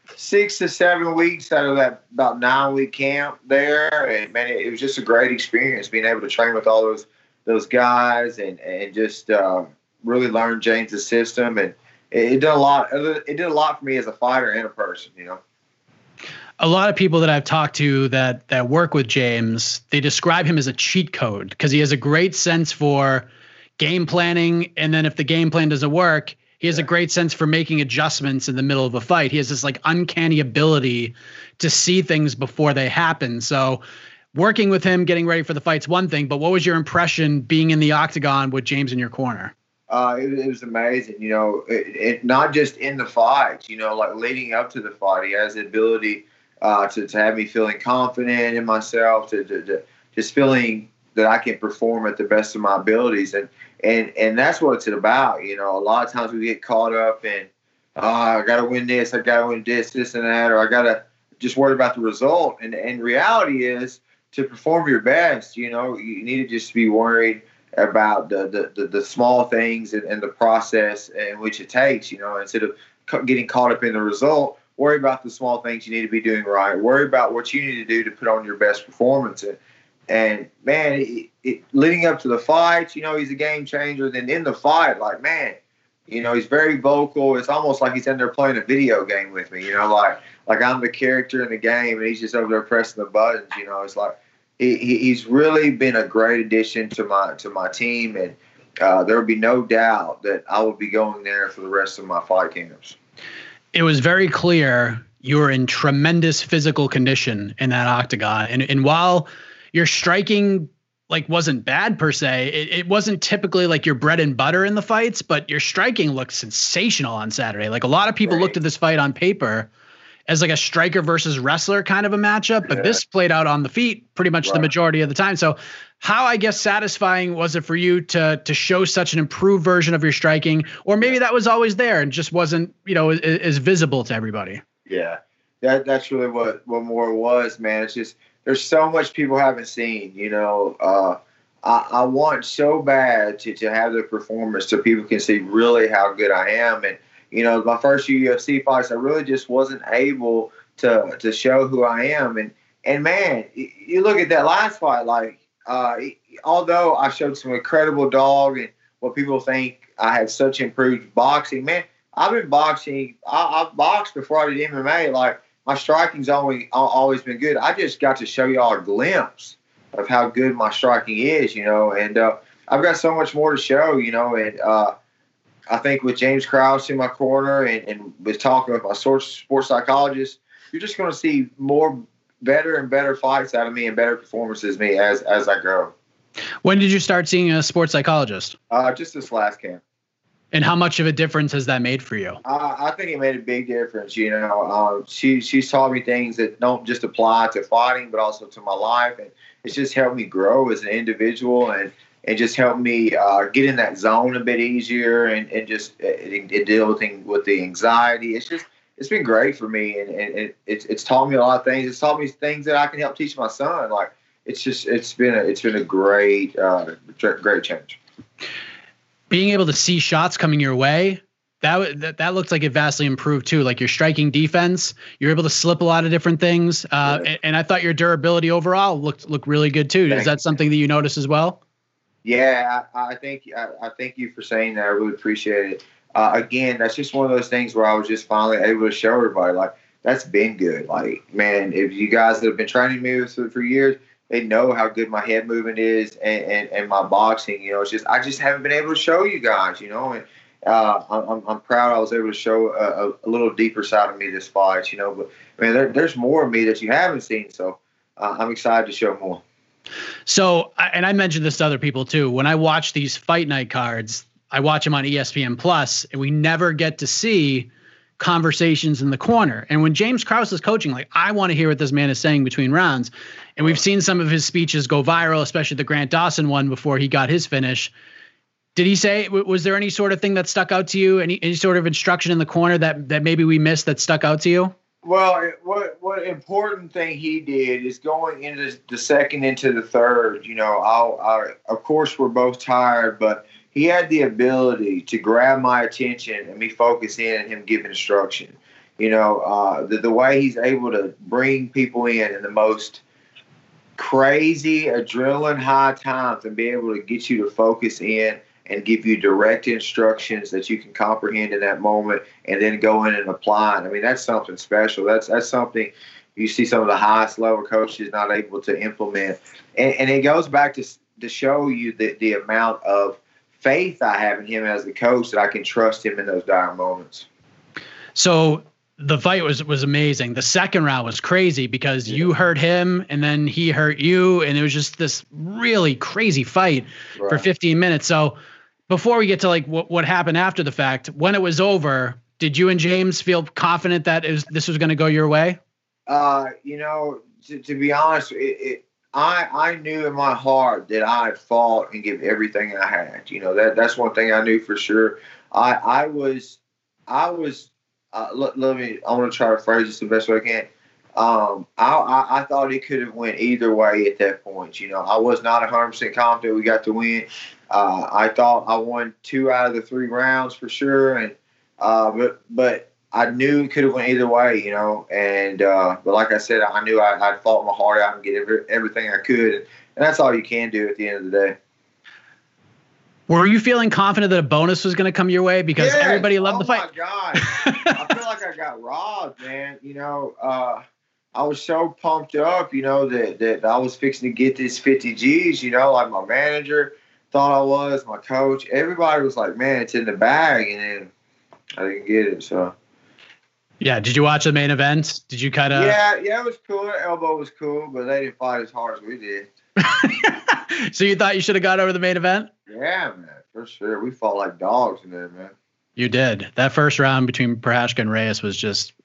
6 to 7 weeks out of that about 9-week camp there, and man, it was just a great experience being able to train with all those guys and just really learn James's system, and it did a lot. It did a lot for me as a fighter and a person, you know. A lot of people that I've talked to that work with James, they describe him as a cheat code because he has a great sense for game planning, and then if the game plan doesn't work, he has a great sense for making adjustments in the middle of a fight. He has this like uncanny ability to see things before they happen. So working with him, getting ready for the fight's one thing, but what was your impression being in the octagon with James in your corner? It was amazing. You know, it not just in the fight, you know, like leading up to the fight, he has the ability to have me feeling confident in myself, to just feeling that I can perform at the best of my abilities. And that's what it's about. You know, a lot of times we get caught up in, I got to win this, I got to win this and that, or I got to just worry about the result. And reality is, to perform your best, you know, you need to just be worried about the small things and the process in which it takes, you know, instead of getting caught up in the result. Worry about the small things you need to be doing right. Worry about what you need to do to put on your best performance. And man, leading up to the fight, you know, he's a game changer. Then in the fight, like, man, you know, he's very vocal. It's almost like he's in there playing a video game with me, you know, like I'm the character in the game and he's just over there pressing the buttons. You know, it's like he's really been a great addition to my team, and there will be no doubt that I will be going there for the rest of my fight camps. It was very clear you were in tremendous physical condition in that octagon. And while your striking like wasn't bad per se, it wasn't typically like your bread and butter in the fights, but your striking looked sensational on Saturday. Like a lot of people looked at this fight on paper as like a striker versus wrestler kind of a matchup, but this played out on the feet pretty much the majority of the time. So how, I guess, satisfying was it for you to show such an improved version of your striking, or maybe that was always there and just wasn't, as visible to everybody? Yeah, that's really what more was, man. It's just, there's so much people haven't seen, I want so bad to have the performance so people can see really how good I am. And, my first few UFC fights, I really just wasn't able to show who I am. And man, you look at that last fight, like, although I showed some incredible dog and what people think I had such improved boxing, man, I've been boxing. I've boxed before I did MMA. Like, my striking's always been good. I just got to show y'all a glimpse of how good my striking is, and I've got so much more to show, and I think with James Krause in my corner and with talking with my sports psychologist, you're just going to see better and better fights out of me and better performances of me as I grow. When did you start seeing a sports psychologist? Just this last camp. And how much of a difference has that made for you? I think it made a big difference. She's taught me things that don't just apply to fighting, but also to my life. And it's just helped me grow as an individual and just helped me get in that zone a bit easier and just deal with the anxiety. It's been great for me. And it's taught me a lot of things. It's taught me things that I can help teach my son. Like, it's been a great change. Being able to see shots coming your way, that looks like it vastly improved too. Like, your striking defense, you're able to slip a lot of different things. And I thought your durability overall looked really good too. Is that something that you notice as well? Yeah, I thank you for saying that. I really appreciate it. Again, that's just one of those things where I was just finally able to show everybody, like, that's been good. Like, man, if you guys that have been training me for years, they know how good my head movement is and my boxing. It's just, I just haven't been able to show you guys. And I'm proud I was able to show a little deeper side of me this fight. But man, there's more of me that you haven't seen. So I'm excited to show more. So, and I mentioned this to other people too. When I watch these fight night cards, I watch them on ESPN Plus, and we never get to see conversations in the corner. And when James Krause is coaching, like, I want to hear what this man is saying between rounds. And we've seen some of his speeches go viral, especially the Grant Dawson one before he got his finish. Did he say, was there any sort of thing that stuck out to you? Any sort of instruction in the corner that maybe we missed that stuck out to you? Well, what important thing he did is going into the second into the third. Of course, we're both tired, but he had the ability to grab my attention and me focus in and him give instruction. The way he's able to bring people in the most crazy adrenaline high times and be able to get you to focus in and give you direct instructions that you can comprehend in that moment and then go in and apply it. I mean, that's something special. That's something you see some of the highest level coaches not able to implement. And it goes back to show you the amount of faith I have in him as a coach, that I can trust him in those dire moments. So the fight was amazing. The second round was crazy because you hurt him and then he hurt you. And it was just this really crazy fight for 15 minutes. So before we get to like what happened after the fact, when it was over, did you and James feel confident that this was going to go your way? To be honest, I knew in my heart that I had fought and give everything I had. That's one thing I knew for sure. I was. I'm going to try to phrase this the best way I can. I thought it could have went either way at that point. I was not 100% confident we got to win. I thought I won 2 out of the 3 rounds for sure, and but I knew it could have went either way, And but like I said, I knew I'd fought my heart out and get everything I could, and that's all you can do at the end of the day. Were you feeling confident that a bonus was going to come your way because everybody loved the fight? Oh my God, I feel like I got robbed, man. I was so pumped up, that I was fixing to get this 50 G's. Like my manager thought I was, my coach, everybody was like, "Man, it's in the bag," and then I didn't get it. So. Yeah. Did you watch the main event? Did you kind of? Yeah, it was cool. The elbow was cool, but they didn't fight as hard as we did. So you thought you should have got over the main event? Yeah, man, for sure. We fought like dogs in there, man. You did. That first round between Prochazka and Reyes was just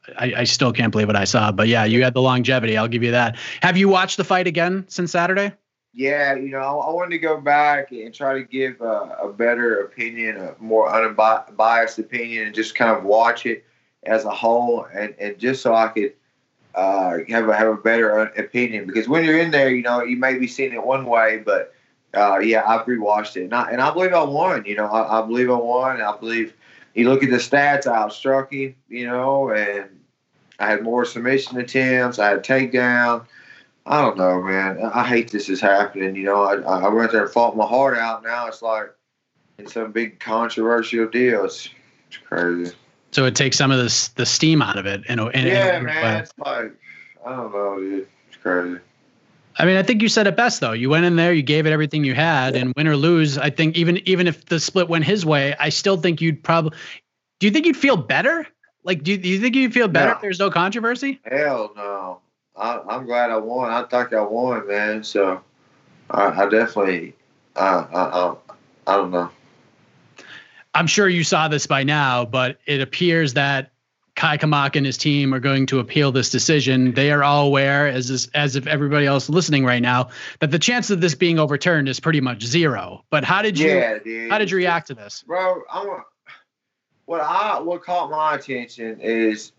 I still can't believe what I saw. But yeah, you had the longevity. I'll give you that. Have you watched the fight again since Saturday? Yeah, I wanted to go back and try to give a better opinion, a more unbiased opinion, and just kind of watch it as a whole, and just so I could have a better opinion. Because when you're in there, you may be seeing it one way, but yeah, I've rewatched it, and I believe I won. I believe I won. I believe you look at the stats, I outstruck him, and I had more submission attempts. I had takedown. I don't know, man. I hate this is happening. I went there and fought my heart out. Now it's like it's some big controversial deal. It's crazy. So it takes some of the steam out of it. Yeah, man. It's like, I don't know, dude. It's crazy. I mean, I think you said it best, though. You went in there, you gave it everything you had, and win or lose, I think even if the split went his way, I still think you'd probably – do you think you'd feel better? Like, do you think you'd feel better if there's no controversy? Hell no. I'm glad I won. I think I won, man. So I definitely I don't know. I'm sure you saw this by now, but it appears that Kai Kamaka and his team are going to appeal this decision. They are all aware, as if everybody else listening right now, that the chance of this being overturned is pretty much zero. But how did you react to this, bro? What caught my attention is,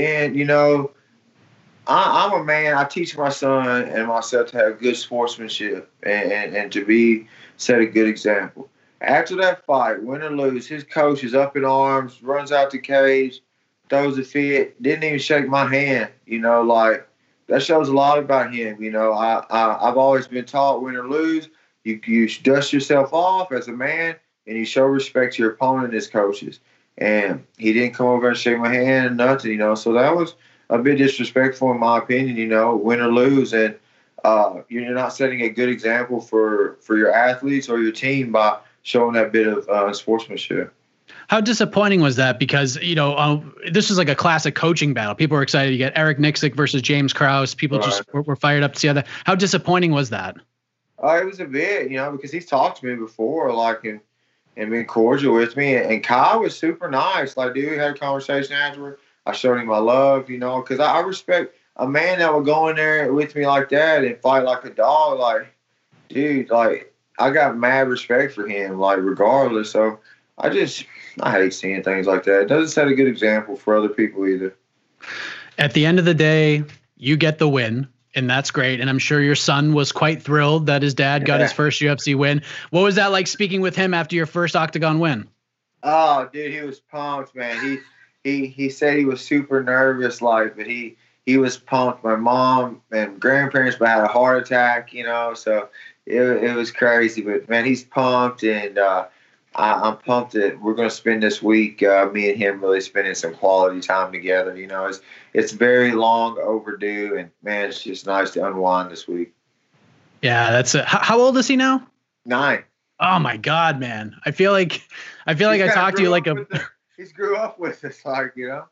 I'm a man. I teach my son and myself to have good sportsmanship and to set a good example. After that fight, win or lose, his coach is up in arms, runs out the cage, throws a fit, didn't even shake my hand. Like that shows a lot about him. I've always been taught win or lose, you dust yourself off as a man and you show respect to your opponent and his coaches. And he didn't come over and shake my hand and nothing. So that was a bit disrespectful in my opinion, win or lose. And you're not setting a good example for your athletes or your team by showing that bit of sportsmanship. How disappointing was that? Because, this was like a classic coaching battle. People were excited to get Eric Nixick versus James Krause. People just were fired up to see that. How disappointing was that? It was a bit, because he's talked to me before, and been cordial with me. And Kai was super nice. Like, dude, we had a conversation afterward. I showed him my love, because I respect a man that would go in there with me like that and fight like a dog. Like, dude, like, I got mad respect for him, like, regardless. So I hate seeing things like that. It doesn't set a good example for other people either. At the end of the day, you get the win, and that's great. And I'm sure your son was quite thrilled that his dad got his first UFC win. What was that like speaking with him after your first Octagon win? Oh, dude, he was pumped, man. He said he was super nervous, but he was pumped. My mom and grandparents had a heart attack, so it was crazy. But, man, he's pumped, and I'm pumped that we're going to spend this week, me and him, really spending some quality time together. It's very long overdue, and, man, it's just nice to unwind this week. Yeah, that's it. How old is he now? 9. Oh, my God, man. I feel like I talked to you like a... He's grew up with us, I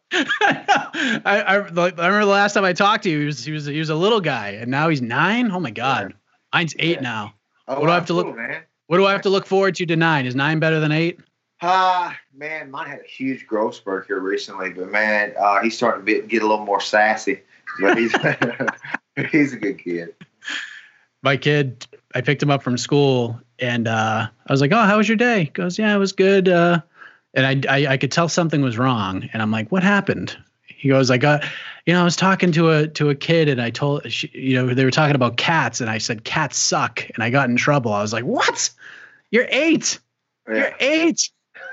remember the last time I talked to you, he was a little guy, and now he's 9. Oh my God, mine's 8 now. Oh, what do I have to look? Man. What do I have to look forward to 9? Is 9 better than 8? Man, mine had a huge growth spurt here recently, but man, he's starting to get a little more sassy. But he's he's a good kid. My kid, I picked him up from school, and I was like, "Oh, how was your day?" He goes, "Yeah, it was good." And I could tell something was wrong. And I'm like, what happened? He goes, I was talking to a kid, and I told, they were talking about cats, and I said, cats suck. And I got in trouble. I was like, what? You're 8. Yeah. You're 8.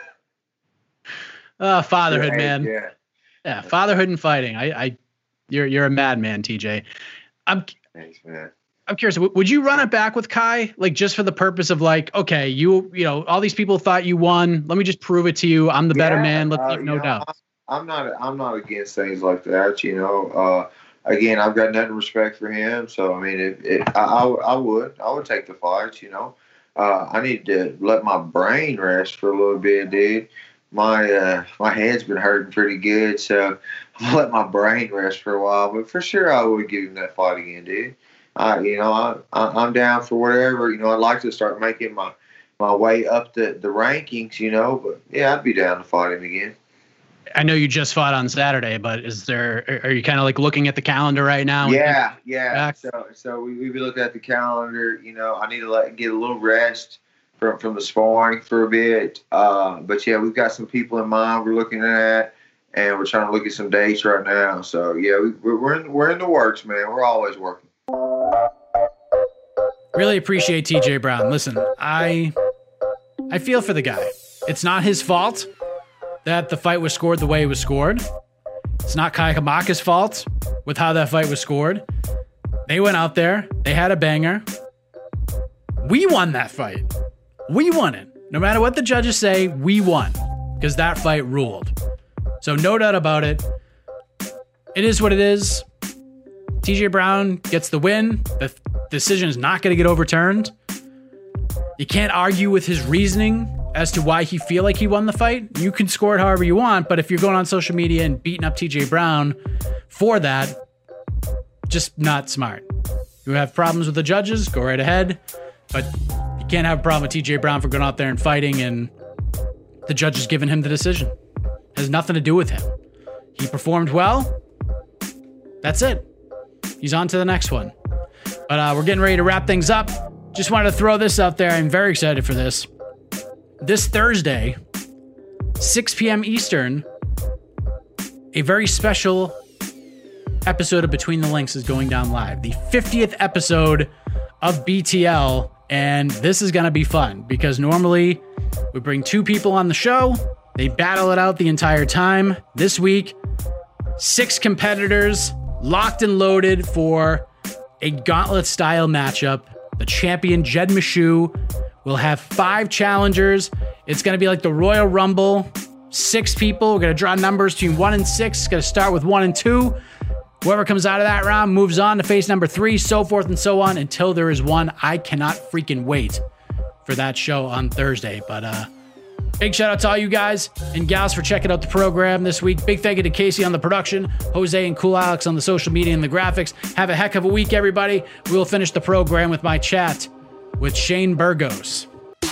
Fatherhood, man. Yeah. Fatherhood and fighting. You're a madman, TJ. Thanks, man. I'm curious, would you run it back with Kai, like just for the purpose of like, okay, you all these people thought you won. Let me just prove it to you. I'm the better man. Let's leave no doubt. I'm not against things like that. Again, I've got nothing respect for him. So I mean, I would take the fight. I need to let my brain rest for a little bit, dude. My head's been hurting pretty good, so I'll let my brain rest for a while. But for sure, I would give him that fight again, dude. I'm down for whatever. I'd like to start making my way up the rankings. But yeah, I'd be down to fight him again. I know you just fought on Saturday, but are you kind of like looking at the calendar right now? Yeah. So we be looking at the calendar. I need to get a little rest from the sparring for a bit. But yeah, we've got some people in mind we're looking at, and we're trying to look at some dates right now. So yeah, we're in the works, man. We're always working. Really appreciate TJ Brown. Listen, I feel for the guy. It's not his fault that the fight was scored the way it was scored. It's not Kai Kamaka's fault with how that fight was scored. They went out there. They had a banger. We won that fight. We won it. No matter what the judges say, we won because that fight ruled. So no doubt about it. It is what it is. TJ Brown gets the win. The decision is not going to get overturned. You can't argue with his reasoning as to why he feel like he won the fight. You can score it however you want, but if you're going on social media and beating up TJ Brown for that, just not smart. You have problems with the judges, go right ahead, but you can't have a problem with TJ Brown for going out there and fighting and the judges giving him the decision. It has nothing to do with him. He performed well. That's it. He's on to the next one. But we're getting ready to wrap things up. Just wanted to throw this out there. I'm very excited for this. This Thursday, 6 p.m. Eastern, a very special episode of Between the Links is going down live. The 50th episode of BTL. And this is going to be fun because normally we bring 2 people on the show. They battle it out the entire time. This week, 6 competitors locked and loaded for a gauntlet-style matchup. The champion, Jed Meshew, will have 5 challengers. It's going to be like the Royal Rumble. 6 people. We're going to draw numbers between 1 and 6. It's going to start with 1 and 2. Whoever comes out of that round moves on to face number 3, so forth and so on until there is one. I cannot freaking wait for that show on Thursday. But big shout out to all you guys and gals for checking out the program this week. Big thank you to Casey on the production, Jose and Cool Alex on the social media and the graphics. Have a heck of a week, everybody. We will finish the program with my chat with Shane Burgos.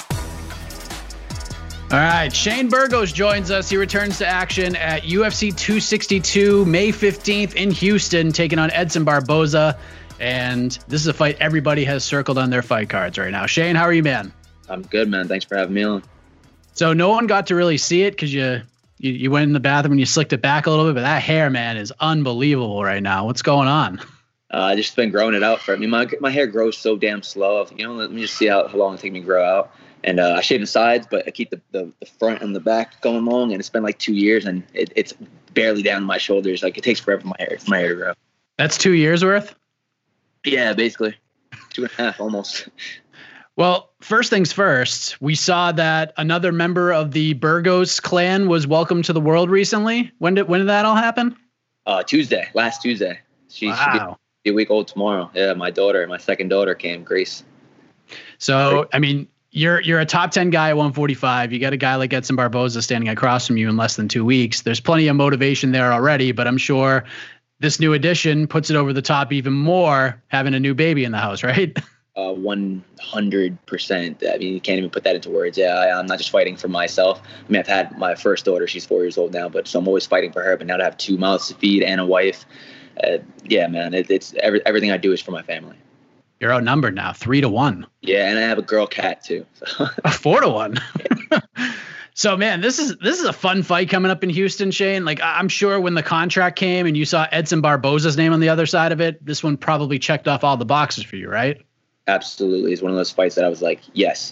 All right, Shane Burgos joins us. He returns to action at UFC 262, May 15th in Houston, taking on Edson Barboza. And this is a fight everybody has circled on their fight cards right now. Shane, how are you, man? I'm good, man. Thanks for having me on. So no one got to really see it because you went in the bathroom and you slicked it back a little bit, but that hair, man, is unbelievable right now. What's going on? I just been growing it out for me. My hair grows so damn slow. Let me just see how long it takes me to grow out. And I shave the sides, but I keep the front and the back going long. And it's been like 2 years, and it's barely down to my shoulders. Like it takes forever for my hair to grow. That's 2 years worth? Yeah, basically 2.5 almost. Well, first things first, we saw that another member of the Burgos clan was welcomed to the world recently. When did that all happen? Tuesday, last Tuesday. She'll be a week old tomorrow. Yeah, my second daughter came, Grace. So, I mean, you're a top 10 guy at 145. You got a guy like Edson Barboza standing across from you in less than 2 weeks. There's plenty of motivation there already, but I'm sure this new addition puts it over the top even more, having a new baby in the house, right? 100%. I mean, you can't even put that into words. Yeah, I'm not just fighting for myself. I mean, I've had my first daughter. She's 4 years old now, so I'm always fighting for her. But now to have 2 mouths to feed and a wife, yeah, man, it's everything I do is for my family. You're outnumbered now, 3-1. Yeah, and I have a girl cat too. So. 4-1. Yeah. So, man, this is a fun fight coming up in Houston, Shane. Like, I'm sure when the contract came and you saw Edson Barboza's name on the other side of it, this one probably checked off all the boxes for you, right? Absolutely. It's one of those fights that I was like, yes.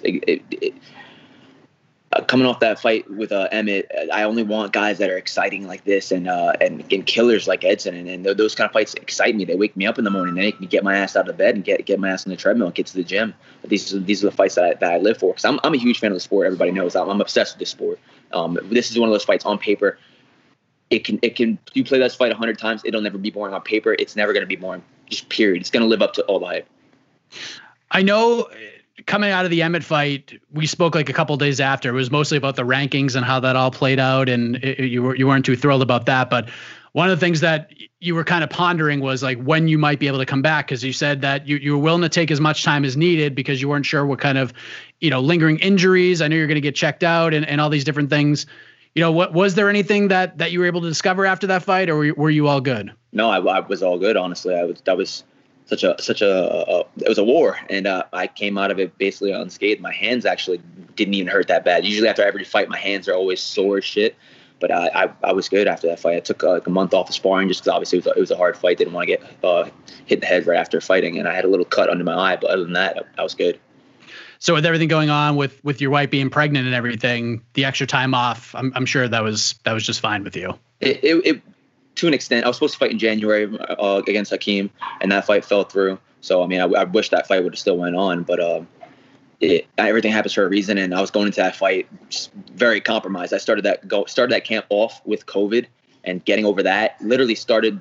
Coming off that fight with Emmett, I only want guys that are exciting like this and killers like Edson. And those kind of fights excite me. They wake me up in the morning. They make me get my ass out of bed and get my ass on the treadmill and get to the gym. But these are the fights that I live for. Because I'm a huge fan of the sport. Everybody knows I'm obsessed with this sport. This is one of those fights on paper. It can. You play this fight 100 times, it'll never be boring on paper. It's never going to be boring. Just period. It's going to live up to all the hype. I know coming out of the Emmett fight, we spoke like a couple of days after. It was mostly about the rankings and how that all played out, and you weren't too thrilled about that. But one of the things that you were kind of pondering was like when you might be able to come back, because you said that you were willing to take as much time as needed because you weren't sure what kind of lingering injuries. I know you're going to get checked out and all these different things. You know, what was there anything that you were able to discover after that fight, or were you all good? No, I was all good. Honestly, that was such a it was a war, and I came out of it basically unscathed. My hands actually didn't even hurt that bad. Usually after every fight, my hands are always sore as shit. But I was good after that fight. I took like a month off of sparring just because obviously it was a hard fight. Didn't want to get hit in the head right after fighting, and I had a little cut under my eye. But other than that, I was good. So with everything going on with your wife being pregnant and everything, the extra time off, I'm sure that was just fine with you. It to an extent. I was supposed to fight in January against Hakeem, and that fight fell through. So I mean, I wish that fight would have still went on, but everything happens for a reason. And I was going into that fight just very compromised. I started that camp off with COVID, and getting over that. Literally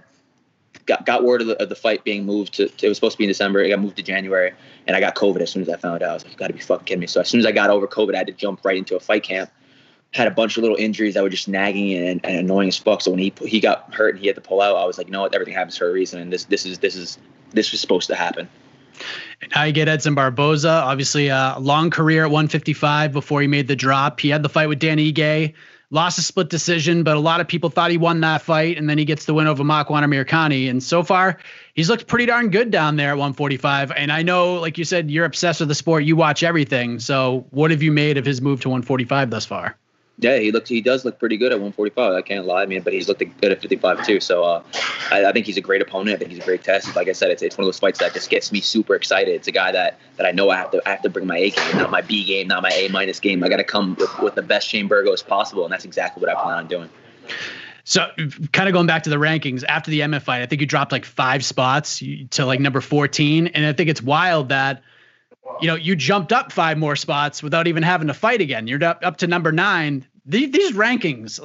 got word of the fight being moved to. It was supposed to be in December. It got moved to January, and I got COVID as soon as I found out. I was like, you got to be fucking kidding me. So as soon as I got over COVID, I had to jump right into a fight camp. Had a bunch of little injuries that were just nagging and annoying as fuck. So when he got hurt and he had to pull out, I was like, you know what? Everything happens for a reason, and this was supposed to happen. And now you get Edson Barboza. Obviously, a long career at 155 before he made the drop. He had the fight with Dan Ige. Lost a split decision, but a lot of people thought he won that fight, and then he gets the win over Makwan Amirkhani. And so far, he's looked pretty darn good down there at 145. And I know, like you said, you're obsessed with the sport. You watch everything. So what have you made of his move to 145 thus far? Yeah, he does look pretty good at 145. I can't lie, man. But he's looked good at 55 too. So I think he's a great opponent. I think he's a great test. Like I said, it's one of those fights that just gets me super excited. It's a guy that I know I have to bring my A game, not my B game, not my A- game. I got to come with the best Shane Burgos possible, and that's exactly what I plan on doing. So kind of going back to the rankings after the Emmett fight, I think you dropped like 5 spots to like number 14, and I think it's wild that, you know, you jumped up 5 more spots without even having to fight again. You're up to number 9. These rankings,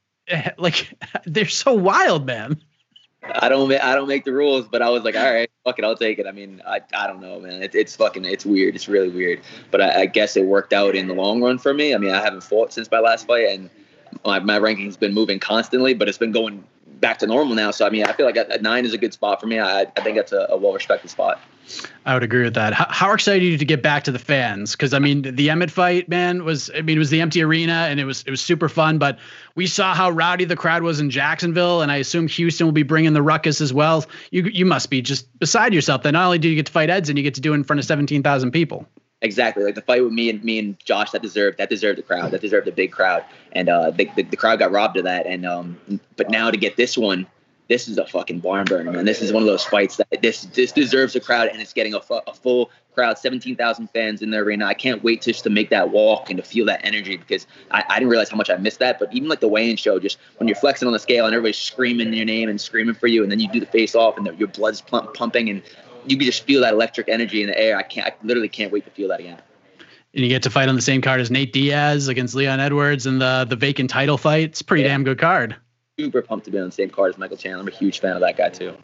like they're so wild, man. I don't make the rules, but I was like, all right, fuck it, I'll take it. I mean, I don't know, man. It's weird. It's really weird. But I guess it worked out in the long run for me. I mean, I haven't fought since my last fight, and my ranking's been moving constantly, but it's been going back to normal now. So, I mean, I feel like a 9 is a good spot for me. I think that's a well-respected spot. I would agree with that. How excited are you to get back to the fans? Because, I mean, the Emmett fight, man, it was the empty arena, and it was super fun. But we saw how rowdy the crowd was in Jacksonville, and I assume Houston will be bringing the ruckus as well. You must be just beside yourself that not only do you get to fight Edson, you get to do it in front of 17,000 people. Exactly. Like the fight with me and Josh, that deserved the crowd. That deserved a big crowd. And the crowd got robbed of that. And but now to get this one, this is a fucking barn burner, man. This is one of those fights that this deserves a crowd, and it's getting a full crowd, 17,000 fans in the arena. I can't wait just to make that walk and to feel that energy, because I didn't realize how much I missed that. But even like the weigh-in show, just when you're flexing on the scale and everybody's screaming your name and screaming for you, and then you do the face-off and your blood's pumping, and you can just feel that electric energy in the air. I literally can't wait to feel that again. And you get to fight on the same card as Nate Diaz against Leon Edwards in the vacant title fight. It's a pretty damn good card. Super pumped to be on the same card as Michael Chandler. I'm a huge fan of that guy too.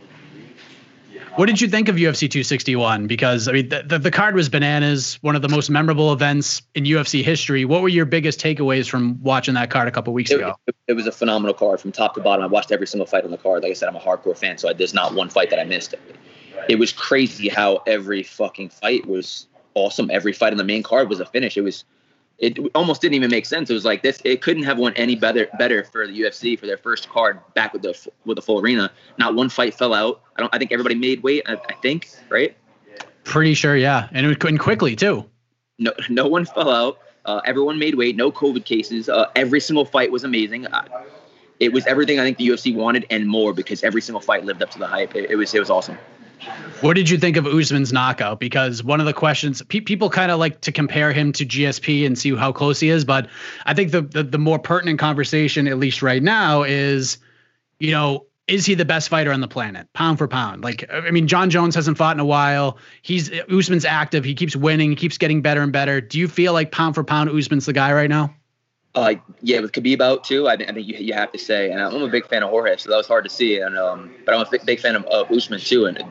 What did you think of UFC 261? Because I mean, the card was bananas. One of the most memorable events in UFC history. What were your biggest takeaways from watching that card a couple weeks ago? It was a phenomenal card from top to bottom. I watched every single fight on the card. Like I said, I'm a hardcore fan, so there's not one fight that I missed. It was crazy how every fucking fight was awesome. Every fight on the main card was a finish. It almost didn't even make sense. It was like this. It couldn't have went any better for the UFC for their first card back with the full arena. Not one fight fell out. I think everybody made weight. I think, right? Pretty sure, yeah. And it went quickly too. No one fell out. Everyone made weight. No COVID cases. Every single fight was amazing. It was everything I think the UFC wanted and more, because every single fight lived up to the hype. It was awesome. What did you think of Usman's knockout? Because one of the questions, people kind of like to compare him to GSP and see how close he is. But I think the more pertinent conversation, at least right now, is, you know, is he the best fighter on the planet, pound for pound? Like, I mean, John Jones hasn't fought in a while. Usman's active. He keeps winning. He keeps getting better and better. Do you feel like pound for pound, Usman's the guy right now? Yeah, with Khabib out too, I think you have to say. And I'm a big fan of Jorge, so that was hard to see. And but I'm a big fan of Usman too. And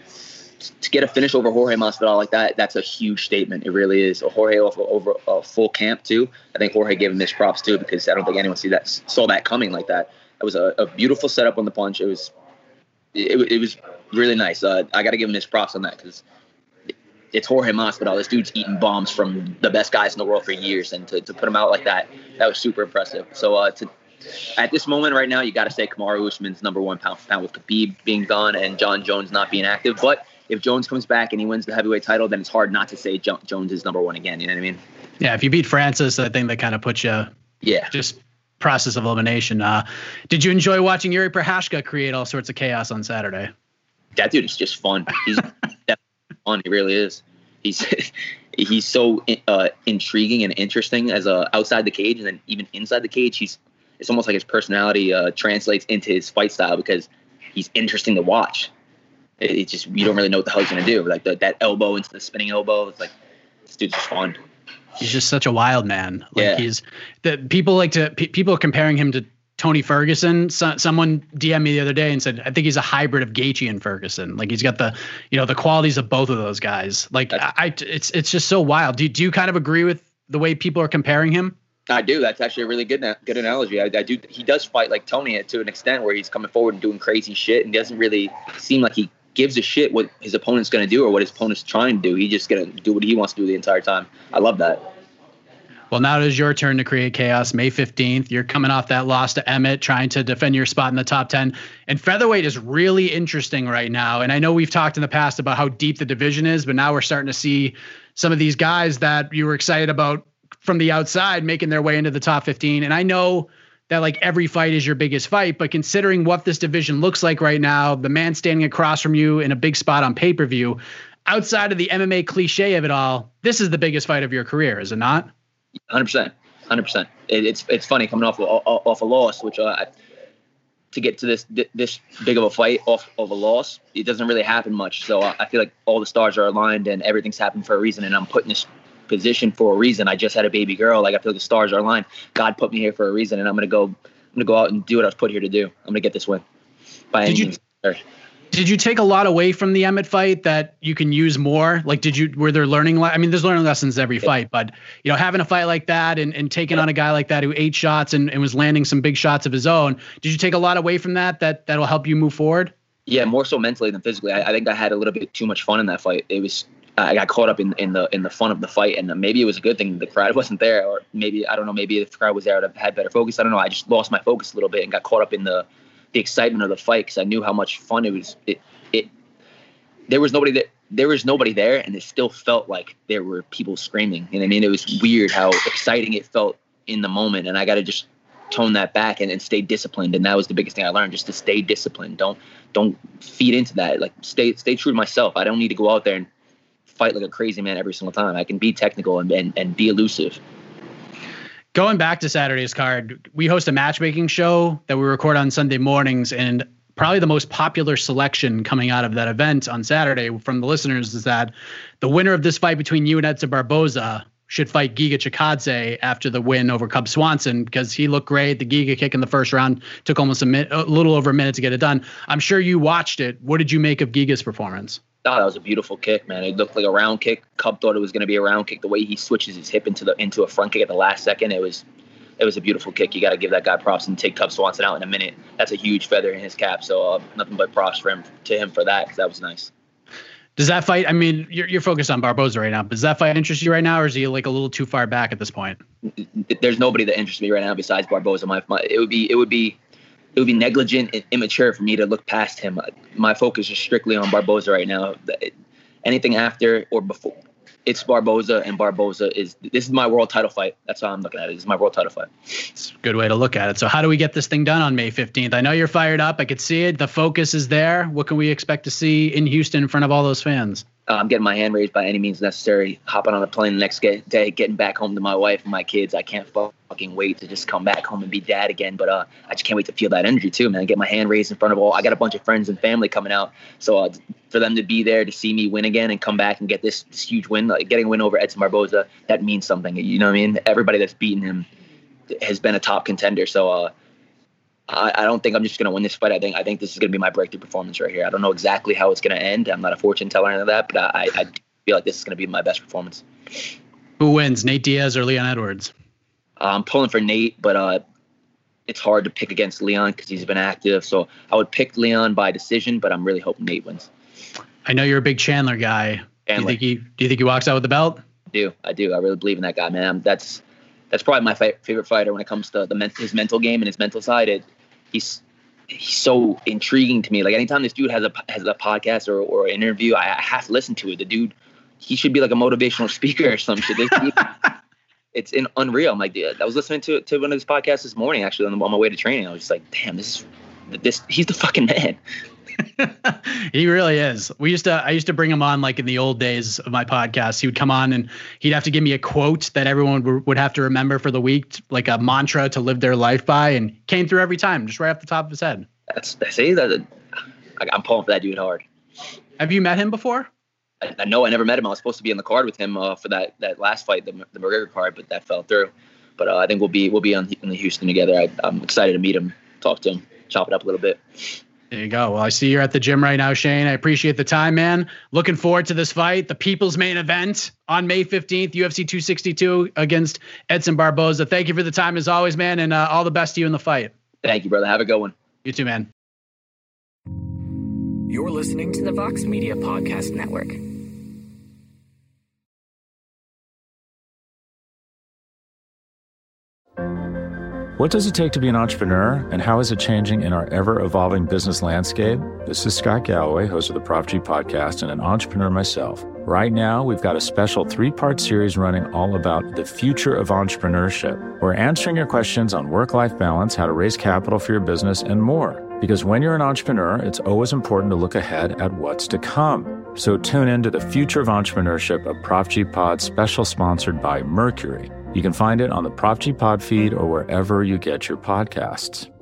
to get a finish over Jorge Masvidal like that, that's a huge statement. It really is. Jorge over a full camp too. I think Jorge gave him his props too, because I don't think anyone saw that coming like that. It was a beautiful setup on the punch. It was really nice. I got to give him his props on that, because it's Jorge Masvidal. This dude's eating bombs from the best guys in the world for years, and to put him out like that was super impressive. So at this moment right now, you got to say Kamaru Usman's number one pound for pound with Khabib being gone and John Jones not being active. But if Jones comes back and he wins the heavyweight title, then it's hard not to say Jones is number one again. You know what I mean? Yeah, if you beat Francis, I think that kind of puts you just process of elimination. Did you enjoy watching Yuri Prochazka create all sorts of chaos on Saturday? That dude is just fun. He's fun. He really is. He's so intriguing and interesting as outside the cage, and then even inside the cage, it's almost like his personality translates into his fight style because he's interesting to watch. It's just you don't really know what the hell he's gonna do. Like that elbow into the spinning elbow. It's like this dude's just fun. He's just such a wild man. Like people are comparing him to Tony Ferguson. Someone DM'd me the other day and said, I think he's a hybrid of Gaethje and Ferguson. Like he's got the qualities of both of those guys. Like it's just so wild. Do you kind of agree with the way people are comparing him? I do. That's actually a really good analogy. I do. He does fight like Tony to an extent where he's coming forward and doing crazy shit and doesn't really seem like he gives a shit what his opponent's going to do or what his opponent's trying to do. He's just going to do what he wants to do the entire time. I love that. Well, now it is your turn to create chaos. May 15th, you're coming off that loss to Emmett, trying to defend your spot in the top 10. And featherweight is really interesting right now. And I know we've talked in the past about how deep the division is, but now we're starting to see some of these guys that you were excited about from the outside making their way into the top 15. And I know that like every fight is your biggest fight, but considering what this division looks like right now, the man standing across from you in a big spot on pay-per-view, outside of the MMA cliche of it all, this is the biggest fight of your career, is it not? 100%. It's funny coming off a loss, which to get to this big of a fight off of a loss, it doesn't really happen much. So I feel like all the stars are aligned and everything's happened for a reason, and I'm put in this position for a reason. I just had a baby girl. Like I feel like the stars are aligned. God put me here for a reason, and I'm gonna go out and do what I was put here to do. I'm gonna get this win. Did you take a lot away from the Emmett fight that you can use more? Like, were there learning? I mean, there's learning lessons every fight, but having a fight like that and taking on a guy like that who ate shots and was landing some big shots of his own, did you take a lot away from that'll help you move forward? Yeah, more so mentally than physically. I think I had a little bit too much fun in that fight. It was. I got caught up in the fun of the fight, and maybe it was a good thing the crowd wasn't there, or maybe I don't know. Maybe if the crowd was there, I'd have had better focus. I don't know. I just lost my focus a little bit and got caught up in the excitement of the fight because I knew how much fun it was. There was nobody there, and it still felt like there were people screaming. And I mean, it was weird how exciting it felt in the moment, and I got to just tone that back and stay disciplined. And that was the biggest thing I learned: just to stay disciplined. Don't feed into that. Like stay true to myself. I don't need to go out there and fight like a crazy man every single time. I can be technical and be elusive. Going back to Saturday's card, we host a matchmaking show that we record on Sunday mornings, and probably the most popular selection coming out of that event on Saturday from the listeners is that the winner of this fight between you and Edson Barboza should fight Giga Chikadze after the win over Cub Swanson because he looked great. The Giga kick in the first round took almost a little over a minute to get it done. I'm sure you watched it. What did you make of Giga's performance? Oh, that was a beautiful kick, man. It looked like a round kick. Cub thought it was going to be a round kick. The way he switches his hip into a front kick at the last second, it was a beautiful kick. You got to give that guy props and take Cub Swanson out in a minute. That's a huge feather in his cap. So nothing but props to him for that, because that was nice. Does that fight? I mean, you're focused on Barboza right now. Does that fight interest you right now, or is he like a little too far back at this point? There's nobody that interests me right now besides Barboza. It would be negligent and immature for me to look past him. My focus is strictly on Barboza right now. Anything after or before, it's Barboza, and this is my world title fight. That's how I'm looking at it. This is my world title fight. It's a good way to look at it. So how do we get this thing done on May 15th? I know you're fired up. I could see it. The focus is there. What can we expect to see in Houston in front of all those fans? I'm getting my hand raised by any means necessary, hopping on a plane the next day, getting back home to my wife and my kids. I can't fucking wait to just come back home and be dad again. But I just can't wait to feel that energy too, man. Get my hand raised in front of I got a bunch of friends and family coming out. So for them to be there to see me win again and come back and get this huge win, like getting a win over Edson Barboza, that means something. You know what I mean? Everybody that's beaten him has been a top contender. So I don't think I'm just going to win this fight. I think this is going to be my breakthrough performance right here. I don't know exactly how it's going to end. I'm not a fortune teller or anything like that, but I feel like this is going to be my best performance. Who wins, Nate Diaz or Leon Edwards? I'm pulling for Nate, but it's hard to pick against Leon because he's been active. So I would pick Leon by decision, but I'm really hoping Nate wins. I know you're a big Chandler guy. And do you think he walks out with the belt? I do. I really believe in that guy, man. That's probably my favorite fighter when it comes to his mental game and his mental side. He's so intriguing to me. Like anytime this dude has a podcast or an interview, I have to listen to it. The dude, he should be like a motivational speaker or some shit. It's unreal. I'm like, dude, I was listening to one of his podcasts this morning, actually, on my way to training. I was just like, damn, he's the fucking man. He really is. I used to bring him on like in the old days of my podcast. He would come on and he'd have to give me a quote that everyone would have to remember for the week, like a mantra to live their life by, and came through every time, just right off the top of his head. I'm pulling for that dude hard. Have you met him before? I know I never met him. I was supposed to be on the card with him for that last fight, the McGregor card, but that fell through. But I think we'll be in the Houston together. I'm excited to meet him, talk to him, chop it up a little bit. There you go. Well, I see you're at the gym right now, Shane. I appreciate the time, man. Looking forward to this fight, the people's main event on May 15th, UFC 262 against Edson Barboza. Thank you for the time as always, man, and all the best to you in the fight. Thank you, brother. Have a good one. You too, man. You're listening to the Vox Media Podcast Network. What does it take to be an entrepreneur, and how is it changing in our ever-evolving business landscape? This is Scott Galloway, host of the Prop G podcast and an entrepreneur myself. Right now, we've got a special 3-part series running all about the future of entrepreneurship. We're answering your questions on work-life balance, how to raise capital for your business, and more. Because when you're an entrepreneur, it's always important to look ahead at what's to come. So tune in to the Future of Entrepreneurship, a Prop G Pod special sponsored by Mercury. You can find it on the Prop G Pod feed or wherever you get your podcasts.